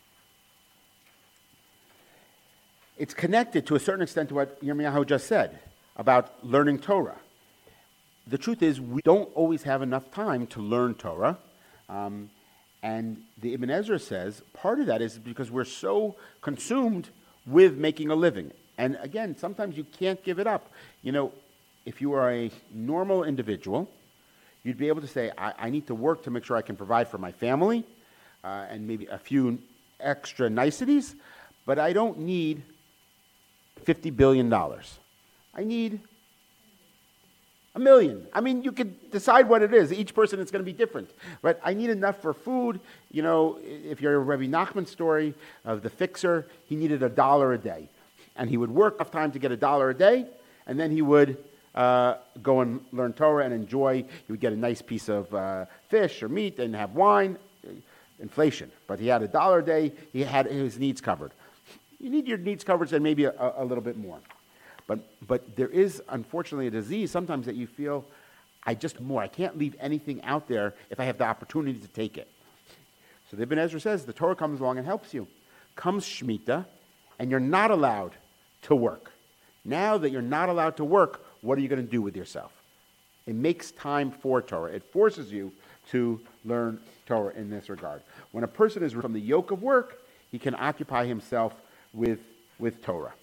It's connected to a certain extent to what Yirmiyahu just said about learning Torah. The truth is, we don't always have enough time to learn Torah. And the Ibn Ezra says part of that is because we're so consumed with making a living. And again, sometimes you can't give it up. You know, if you are a normal individual, you'd be able to say, I need to work to make sure I can provide for my family and maybe a few extra niceties, but I don't need $50 billion. I need $1 million. I mean, you could decide what it is. Each person is going to be different. But I need enough for food. You know, if you're a Rabbi Nachman's story of the fixer, he needed $1 a day. And he would work enough time to get $1 a day, and then he would go and learn Torah and enjoy. He would get a nice piece of fish or meat and have wine. Inflation. But he had $1 a day. He had his needs covered. You need your needs covered and maybe a little bit more. But there is, unfortunately, a disease sometimes that you feel, I can't leave anything out there if I have the opportunity to take it. So the Ibn Ezra says, the Torah comes along and helps you. Comes Shemitah, and you're not allowed to work. Now that you're not allowed to work, what are you going to do with yourself? It makes time for Torah. It forces you to learn Torah in this regard. When a person is from the yoke of work, he can occupy himself with Torah.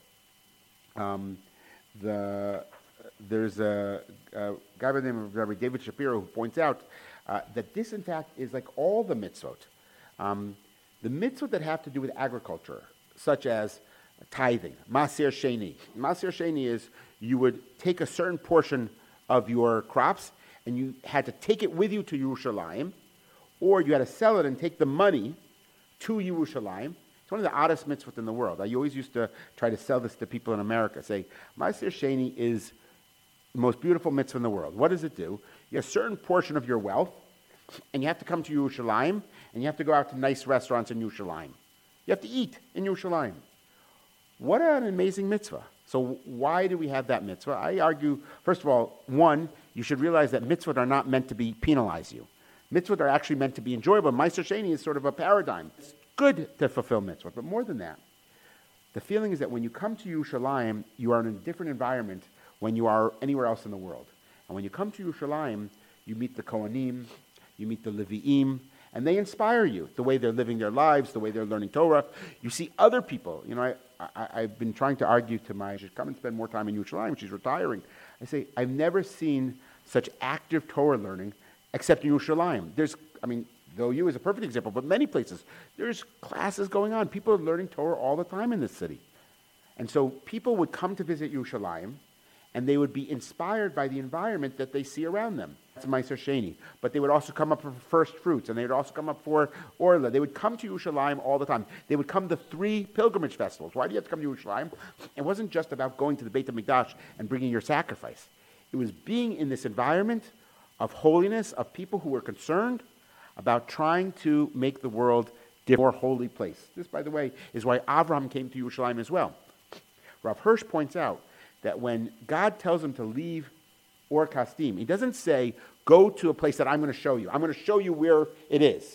There's a guy by the name of Rabbi David Shapiro who points out that this, in fact, is like all the mitzvot. The mitzvot that have to do with agriculture, such as tithing, Maser Sheni. Maser Sheni is you would take a certain portion of your crops and you had to take it with you to Yerushalayim, or you had to sell it and take the money to Yerushalayim. It's one of the oddest mitzvot in the world. I always used to try to sell this to people in America. Say, Maser Sheni is the most beautiful mitzvah in the world. What does it do? You have a certain portion of your wealth, and you have to come to Yerushalayim, and you have to go out to nice restaurants in Yerushalayim. You have to eat in Yerushalayim. What an amazing mitzvah. So why do we have that mitzvah? I argue, first of all, one, you should realize that mitzvot are not meant to penalize you. Mitzvot are actually meant to be enjoyable. Meiser Sheni is sort of a paradigm. It's good to fulfill mitzvot, but more than that, the feeling is that when you come to Yerushalayim, you are in a different environment when you are anywhere else in the world. And when you come to Yerushalayim, you meet the Kohanim, you meet the Levi'im, and they inspire you, the way they're living their lives, the way they're learning Torah. You see other people. You know, I've been trying to argue to my, she's come and spend more time in Yerushalayim, she's retiring. I say, I've never seen such active Torah learning except in Yerushalayim. Though you is a perfect example, but many places, there's classes going on. People are learning Torah all the time in this city. And so people would come to visit Yerushalayim, and they would be inspired by the environment that they see around them. That's Meiser Sheni. But they would also come up for first fruits, and they would also come up for Orla. They would come to Yerushalayim all the time. They would come to 3 pilgrimage festivals. Why do you have to come to Yerushalayim? It wasn't just about going to the Beit HaMikdash and bringing your sacrifice. It was being in this environment of holiness, of people who were concerned about trying to make the world a more holy place. This, by the way, is why Avraham came to Yerushalayim as well. Rav Hirsch points out that when God tells him to leave Or Kasdim, he doesn't say, go to a place that I'm going to show you. I'm going to show you where it is.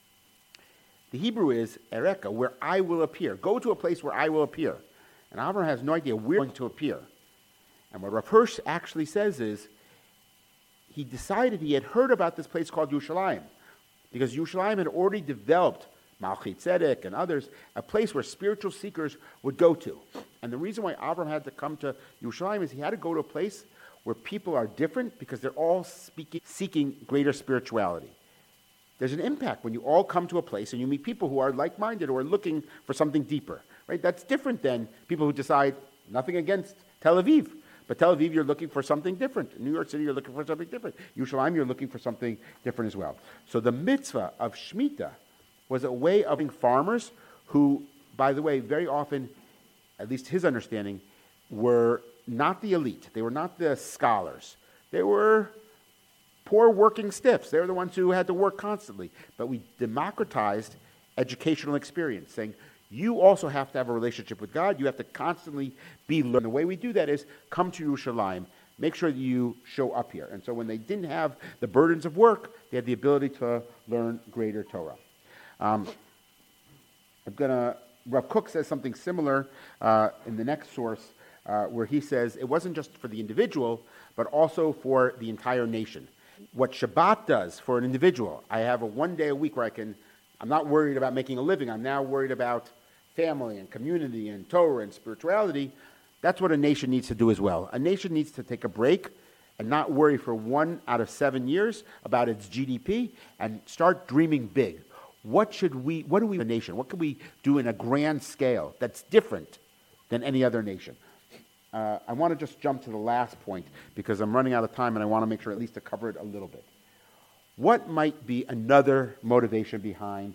The Hebrew is Ereka, where I will appear. Go to a place where I will appear. And Avraham has no idea where he's going to appear. And what Rav Hirsch actually says is, he decided he had heard about this place called Yerushalayim, because Yerushalayim had already developed, Malchit Tzedek and others, a place where spiritual seekers would go to. And the reason why Avraham had to come to Yerushalayim is he had to go to a place where people are different because they're all seeking greater spirituality. There's an impact when you all come to a place and you meet people who are like-minded or are looking for something deeper. Right? That's different than people who decide, nothing against Tel Aviv, but Tel Aviv, you're looking for something different. In New York City, you're looking for something different. Yerushalayim, you're looking for something different as well. So the mitzvah of Shemitah was a way of being farmers who, by the way, very often, at least his understanding, were not the elite. They were not the scholars. They were poor working stiffs. They were the ones who had to work constantly. But we democratized educational experience, saying, you also have to have a relationship with God. You have to constantly be learning. The way we do that is come to Yerushalayim. Make sure that you show up here. And so when they didn't have the burdens of work, they had the ability to learn greater Torah. Rav Kook says something similar in the next source, where he says it wasn't just for the individual, but also for the entire nation. What Shabbat does for an individual, I have a one day a week where I'm not worried about making a living. I'm now worried about family and community and Torah and spirituality. That's what a nation needs to do as well. A nation needs to take a break and not worry for 1 out of 7 years about its GDP and start dreaming big. What do we, a nation, what can we do in a grand scale that's different than any other nation? I want to just jump to the last point because I'm running out of time and I want to make sure at least to cover it a little bit. What might be another motivation behind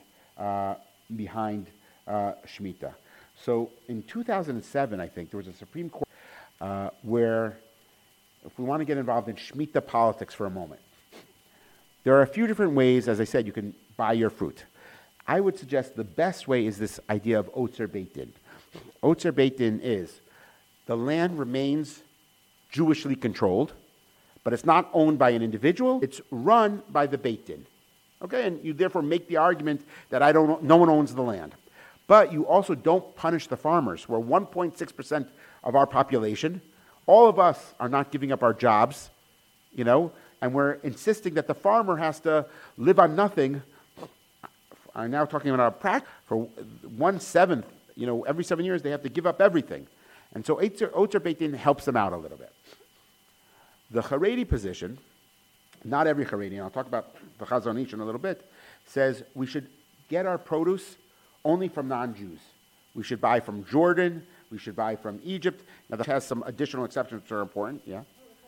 Shemitah? So in 2007, I think, there was a Supreme Court where, if we want to get involved in Shemitah politics for a moment, there are a few different ways, as I said, you can buy your fruit. I would suggest the best way is this idea of Otzer Beit Din. Otzer Beit Din is the land remains Jewishly controlled, but it's not owned by an individual, it's run by the Beit Din. Okay, and you therefore make the argument that no one owns the land. But you also don't punish the farmers. We're 1.6% of our population. All of us are not giving up our jobs, and we're insisting that the farmer has to live on nothing. I'm now talking about our practice. For 1/7, every 7 years they have to give up everything. And so Otzer Beit Din helps them out a little bit. The Haredi position, not every Haredi, and I'll talk about the Chazon Ish in a little bit, says we should get our produce only from non-Jews. We should buy from Jordan, we should buy from Egypt. Now that has some additional exceptions that are important, yeah?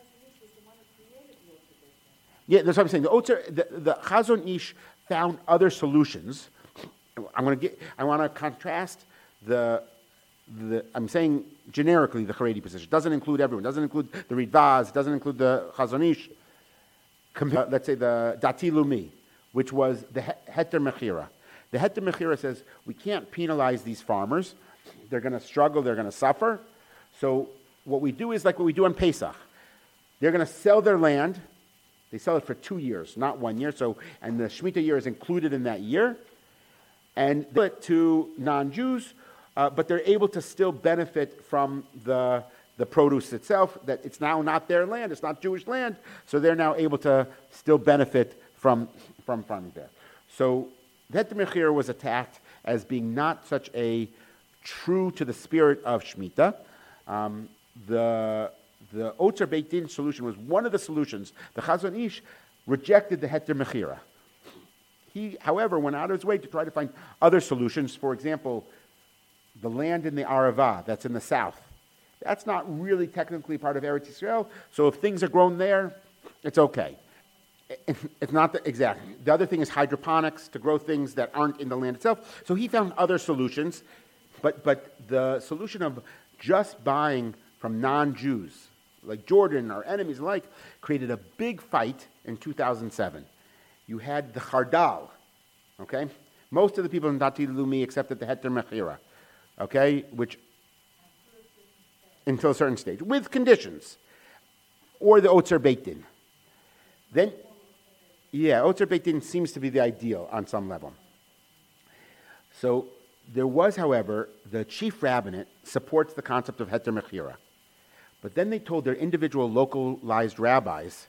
Yeah, that's what I'm saying. The Chazon Ish found other solutions. I want to contrast I'm saying generically the Haredi position. It doesn't include everyone. It doesn't include the Ridvaz. It doesn't include the Chazon Ish. Let's say the Dati Lumi. which was the Heter Mechira. The Heter Mechira says we can't penalize these farmers. They're going to struggle, they're going to suffer. So what we do is like what we do on Pesach. They're going to sell their land. They sell it for 2 years, not 1 year. And the Shemitah year is included in that year. And they sell it to non-Jews, but they're able to still benefit from the produce itself, that it's now not their land, it's not Jewish land, so they're now able to still benefit from farming there. So the Heter Mechira was attacked as being not such a true to the spirit of Shemitah. The Otzer Beit Din solution was one of the solutions. The Chazon Ish rejected the Heter Mechira. He, however, went out of his way to try to find other solutions. For example, the land in the Arava, that's in the south. That's not really technically part of Eretz Yisrael, so if things are grown there, it's okay. It's not exactly. The other thing is hydroponics, to grow things that aren't in the land itself. So he found other solutions, but the solution of just buying from non-Jews, like Jordan, our enemies alike, created a big fight in 2007. You had the Chardal, okay? Most of the people in Dati Leumi accepted the Heter Mechira, okay, which until a certain stage, with conditions, or the Otzer Beit Din. Then, Otzer Beit Din seems to be the ideal on some level. So there was, however, the chief rabbinate supports the concept of Heter Mechira. But then they told their individual localized rabbis,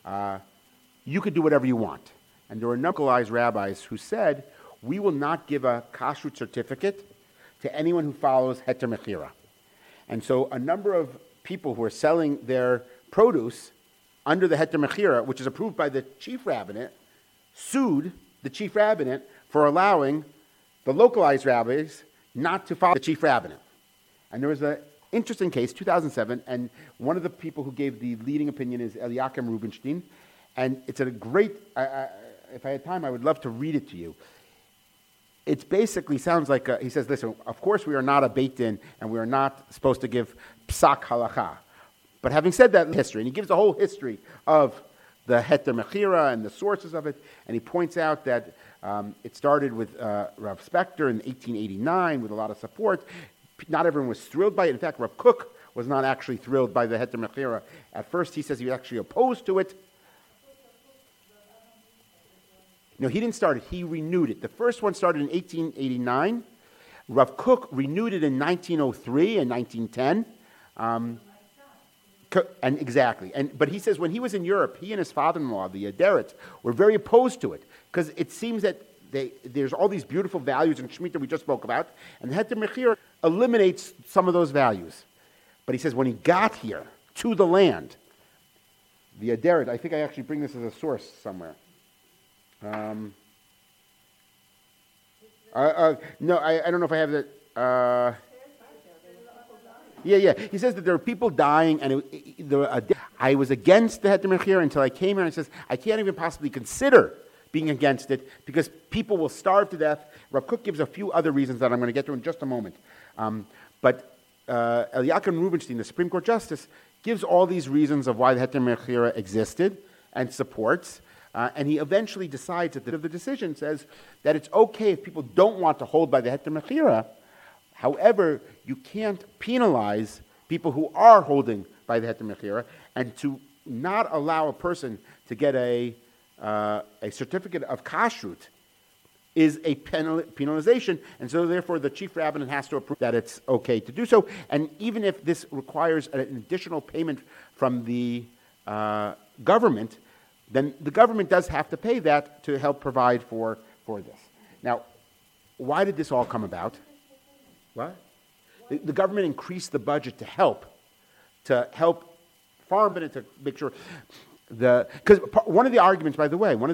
you could do whatever you want. And there were localized rabbis who said, we will not give a kashrut certificate to anyone who follows Heter Mechira. And so a number of people who are selling their produce under the Heter Mechira, which is approved by the chief rabbinate, sued the chief rabbinate for allowing the localized rabbis not to follow the chief rabbinate. And there was an interesting case, 2007, and one of the people who gave the leading opinion is Eliakim Rubinstein. And it's a great, if I had time, I would love to read it to you. It basically sounds like, he says, listen, of course we are not a Beit Din, and we are not supposed to give psak halacha. But having said that history, and he gives the whole history of the Heter Mechira and the sources of it, and he points out that it started with Rav Spector in 1889 with a lot of support. Not everyone was thrilled by it. In fact, Rav Kook was not actually thrilled by the Heter Mechira. At first, he says he was actually opposed to it. No, he didn't start it. He renewed it. The first one started in 1889. Rav Kook renewed it in 1903 and 1910. But he says when he was in Europe, he and his father-in-law, the Aderet, were very opposed to it because it seems that there's all these beautiful values in Shemitah we just spoke about, and the Heter Mechira eliminates some of those values. But he says when he got here to the land, the Aderet, I think I actually bring this as a source somewhere. No, I don't know if I have that. He says that there are people dying, and I was against the Heter Mechira until I came here, and he says, I can't even possibly consider being against it because people will starve to death. Rav Kook gives a few other reasons that I'm going to get to in just a moment. But Eliakim Rubinstein, the Supreme Court Justice, gives all these reasons of why the Heter Mechira existed and supports. And he eventually decides at the end of the decision, says that it's okay if people don't want to hold by the Heter Mechira. However, you can't penalize people who are holding by the Heter Mechira, and to not allow a person to get a certificate of kashrut is a penalization, and so therefore the chief rabbinate has to approve that it's okay to do so. And even if this requires an additional payment from the government, then the government does have to pay that to help provide for this. Now, why did this all come about? What? The government increased the budget to help farm, but to make sure because one of the arguments, by the way, no,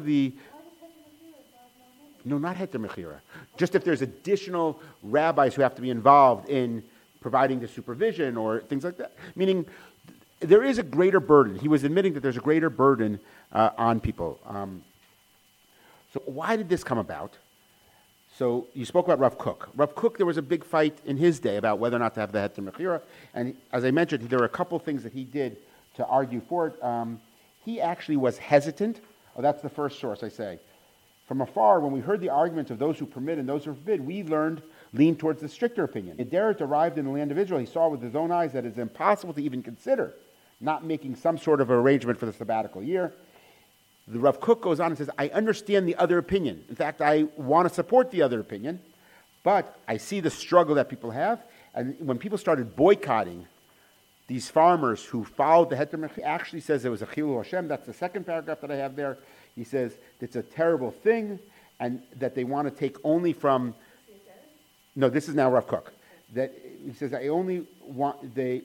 not Heter Mechira. Just if there's additional rabbis who have to be involved in providing the supervision or things like that. Meaning, there is a greater burden. He was admitting that there's a greater burden on people. So why did this come about? So you spoke about Rav Kook. Rav Kook, there was a big fight in his day about whether or not to have the Heter Mechira. And as I mentioned, there were a couple things that he did to argue for it. He actually was hesitant. Oh, that's the first source I say. From afar, when we heard the arguments of those who permit and those who forbid, we leaned towards the stricter opinion. When Derek arrived in the land of Israel, he saw with his own eyes that it is impossible to even consider not making some sort of arrangement for the sabbatical year. The Rav Kook goes on and says, I understand the other opinion. In fact, I want to support the other opinion, but I see the struggle that people have. And when people started boycotting these farmers who followed the Heter Mechira, actually says it was a Chilul Hashem. That's the second paragraph that I have there. He says it's a terrible thing and that they want to take only from... No, this is now Rav Kook. That he says they only want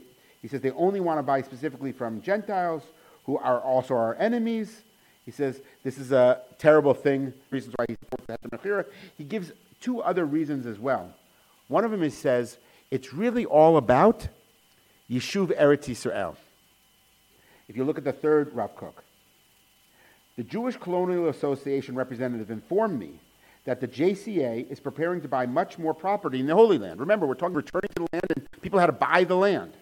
to buy specifically from Gentiles who are also our enemies. He says this is a terrible thing. Reasons why he supports the Heter Mechira. He gives two other reasons as well. One of them is says it's really all about Yeshuv Eretz Yisrael. If you look at the third Rav Kook, the Jewish Colonial Association representative informed me that the JCA is preparing to buy much more property in the Holy Land. Remember, we're talking returning to the land, and people had to buy the land.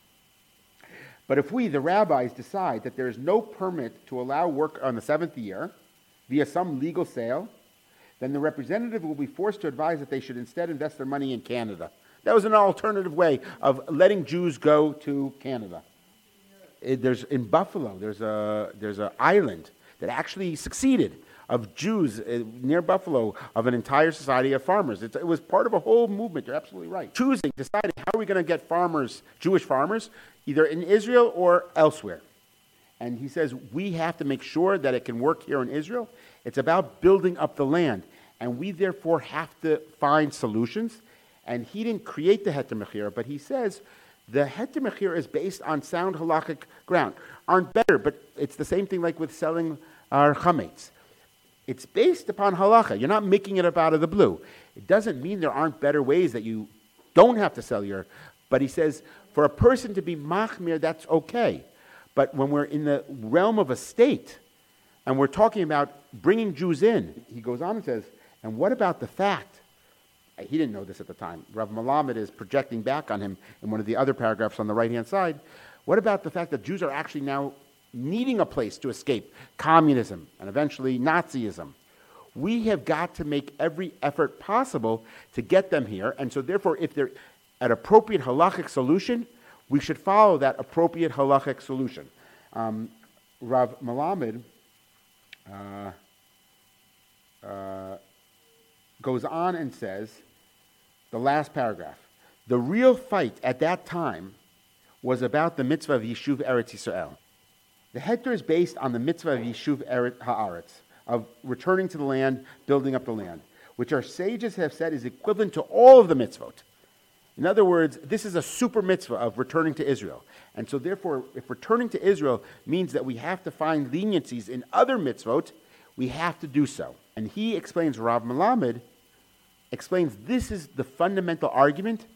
But if we, the rabbis, decide that there is no permit to allow work on the seventh year via some legal sale, then the representative will be forced to advise that they should instead invest their money in Canada. That was an alternative way of letting Jews go to Canada. In Buffalo, there's an island that actually succeeded of Jews near Buffalo, of an entire society of farmers. It was part of a whole movement. You're absolutely right. Deciding how are we going to get farmers, Jewish farmers, either in Israel or elsewhere. And he says, we have to make sure that it can work here in Israel. It's about building up the land. And we therefore have to find solutions. And he didn't create the Heter Mechira, but he says the Heter Mechira is based on sound halakhic ground. Aren't better, but it's the same thing like with selling our chametz. It's based upon halacha. You're not making it up out of the blue. It doesn't mean there aren't better ways that you don't have to sell your... But he says, for a person to be machmir, that's okay. But when we're in the realm of a state, and we're talking about bringing Jews in, he goes on and says, and what about the fact, he didn't know this at the time, Rav Melamed is projecting back on him in one of the other paragraphs on the right-hand side, what about the fact that Jews are actually now needing a place to escape communism and eventually Nazism? We have got to make every effort possible to get them here, and so therefore if they're an appropriate halachic solution, we should follow that appropriate halachic solution. Rav Melamed goes on and says, the last paragraph, the real fight at that time was about the mitzvah of Yeshuv Eretz Yisrael. The Heter is based on the mitzvah of Yeshuv Eretz Haaretz, of returning to the land, building up the land, which our sages have said is equivalent to all of the mitzvot. In other words, this is a super mitzvah of returning to Israel. And so therefore, if returning to Israel means that we have to find leniencies in other mitzvot, we have to do so. And he explains, Rav Melamed explains this is the fundamental argument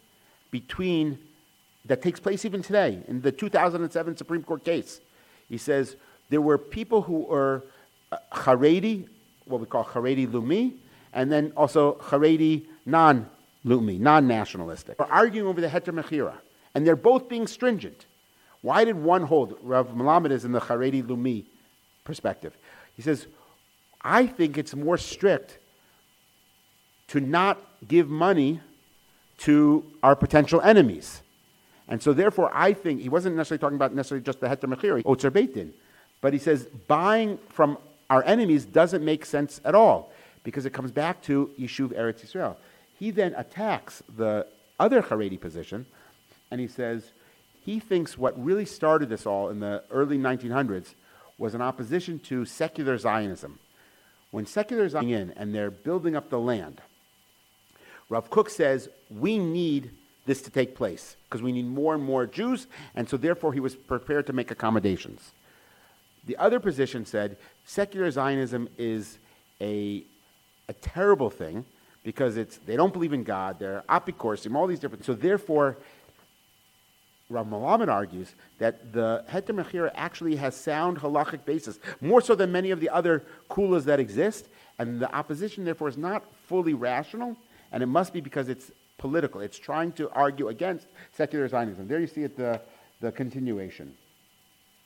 that takes place even today in the 2007 Supreme Court case. He says there were people who were Haredi, what we call Haredi Lumi, and then also Haredi non-Lumi, non-nationalistic. They're arguing over the Heter Mechira, and they're both being stringent. Why did one hold? Rav Melamed is in the Haredi Lumi perspective. He says, I think it's more strict to not give money to our potential enemies. And so therefore, I think, he wasn't necessarily talking about necessarily just the Heter Mechira, Otzer Beit Din, but he says buying from our enemies doesn't make sense at all, because it comes back to Yeshuv Eretz Yisrael. He then attacks the other Haredi position, and he says he thinks what really started this all in the early 1900s was an opposition to secular Zionism. When secular Zionism and they're building up the land, Rav Kook says we need this to take place because we need more and more Jews, and so therefore he was prepared to make accommodations. The other position said secular Zionism is a terrible thing because they don't believe in God, they're apikorsim, all these different. So therefore, Rav Melamed argues that the Heter Mechira actually has sound halachic basis, more so than many of the other kulas that exist, and the opposition therefore is not fully rational, and it must be because it's political. It's trying to argue against secular Zionism. There you see it, the continuation.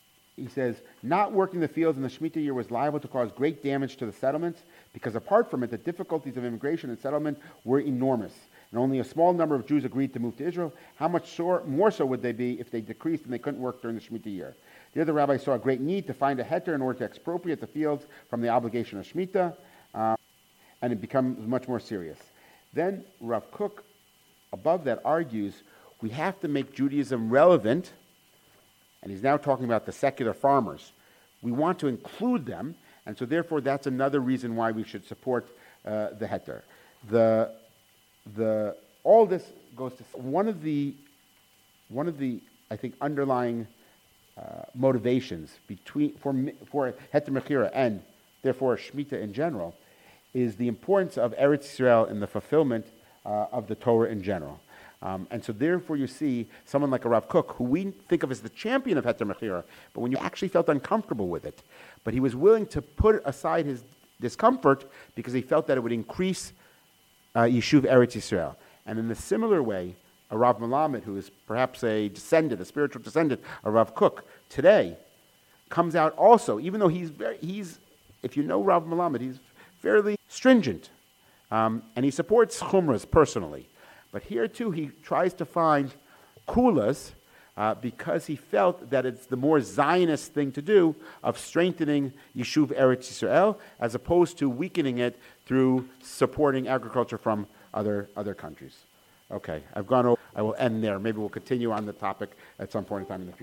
he says, not working the fields in the Shemitah year was liable to cause great damage to the settlements because apart from it, the difficulties of immigration and settlement were enormous. And only a small number of Jews agreed to move to Israel. How much more so would they be if they decreased and they couldn't work during the Shemitah year? There the rabbi saw a great need to find a heter in order to expropriate the fields from the obligation of Shemitah, and it becomes much more serious. Then Rav Kook, above that, argues we have to make Judaism relevant, and he's now talking about the secular farmers. We want to include them, and so therefore that's another reason why we should support the heter. All this goes to one of the I think underlying motivations for heter mechira and therefore Shemitah in general is the importance of Eretz Yisrael in the fulfillment of the Torah in general. And so therefore you see someone like a Rav Kook, who we think of as the champion of heter mechira, but when you actually felt uncomfortable with it, but he was willing to put aside his discomfort because he felt that it would increase Yishuv Eretz Yisrael. And in a similar way, a Rav Melamed, who is perhaps a spiritual descendant of Rav Kook, today comes out also, even though he's if you know Rav Melamed, he's fairly stringent, and he supports chumras personally. But here too, he tries to find kulas because he felt that it's the more Zionist thing to do of strengthening Yishuv Eretz Yisrael as opposed to weakening it through supporting agriculture from other countries. Okay, I've gone over. I will end there. Maybe we'll continue on the topic at some point in time in the future.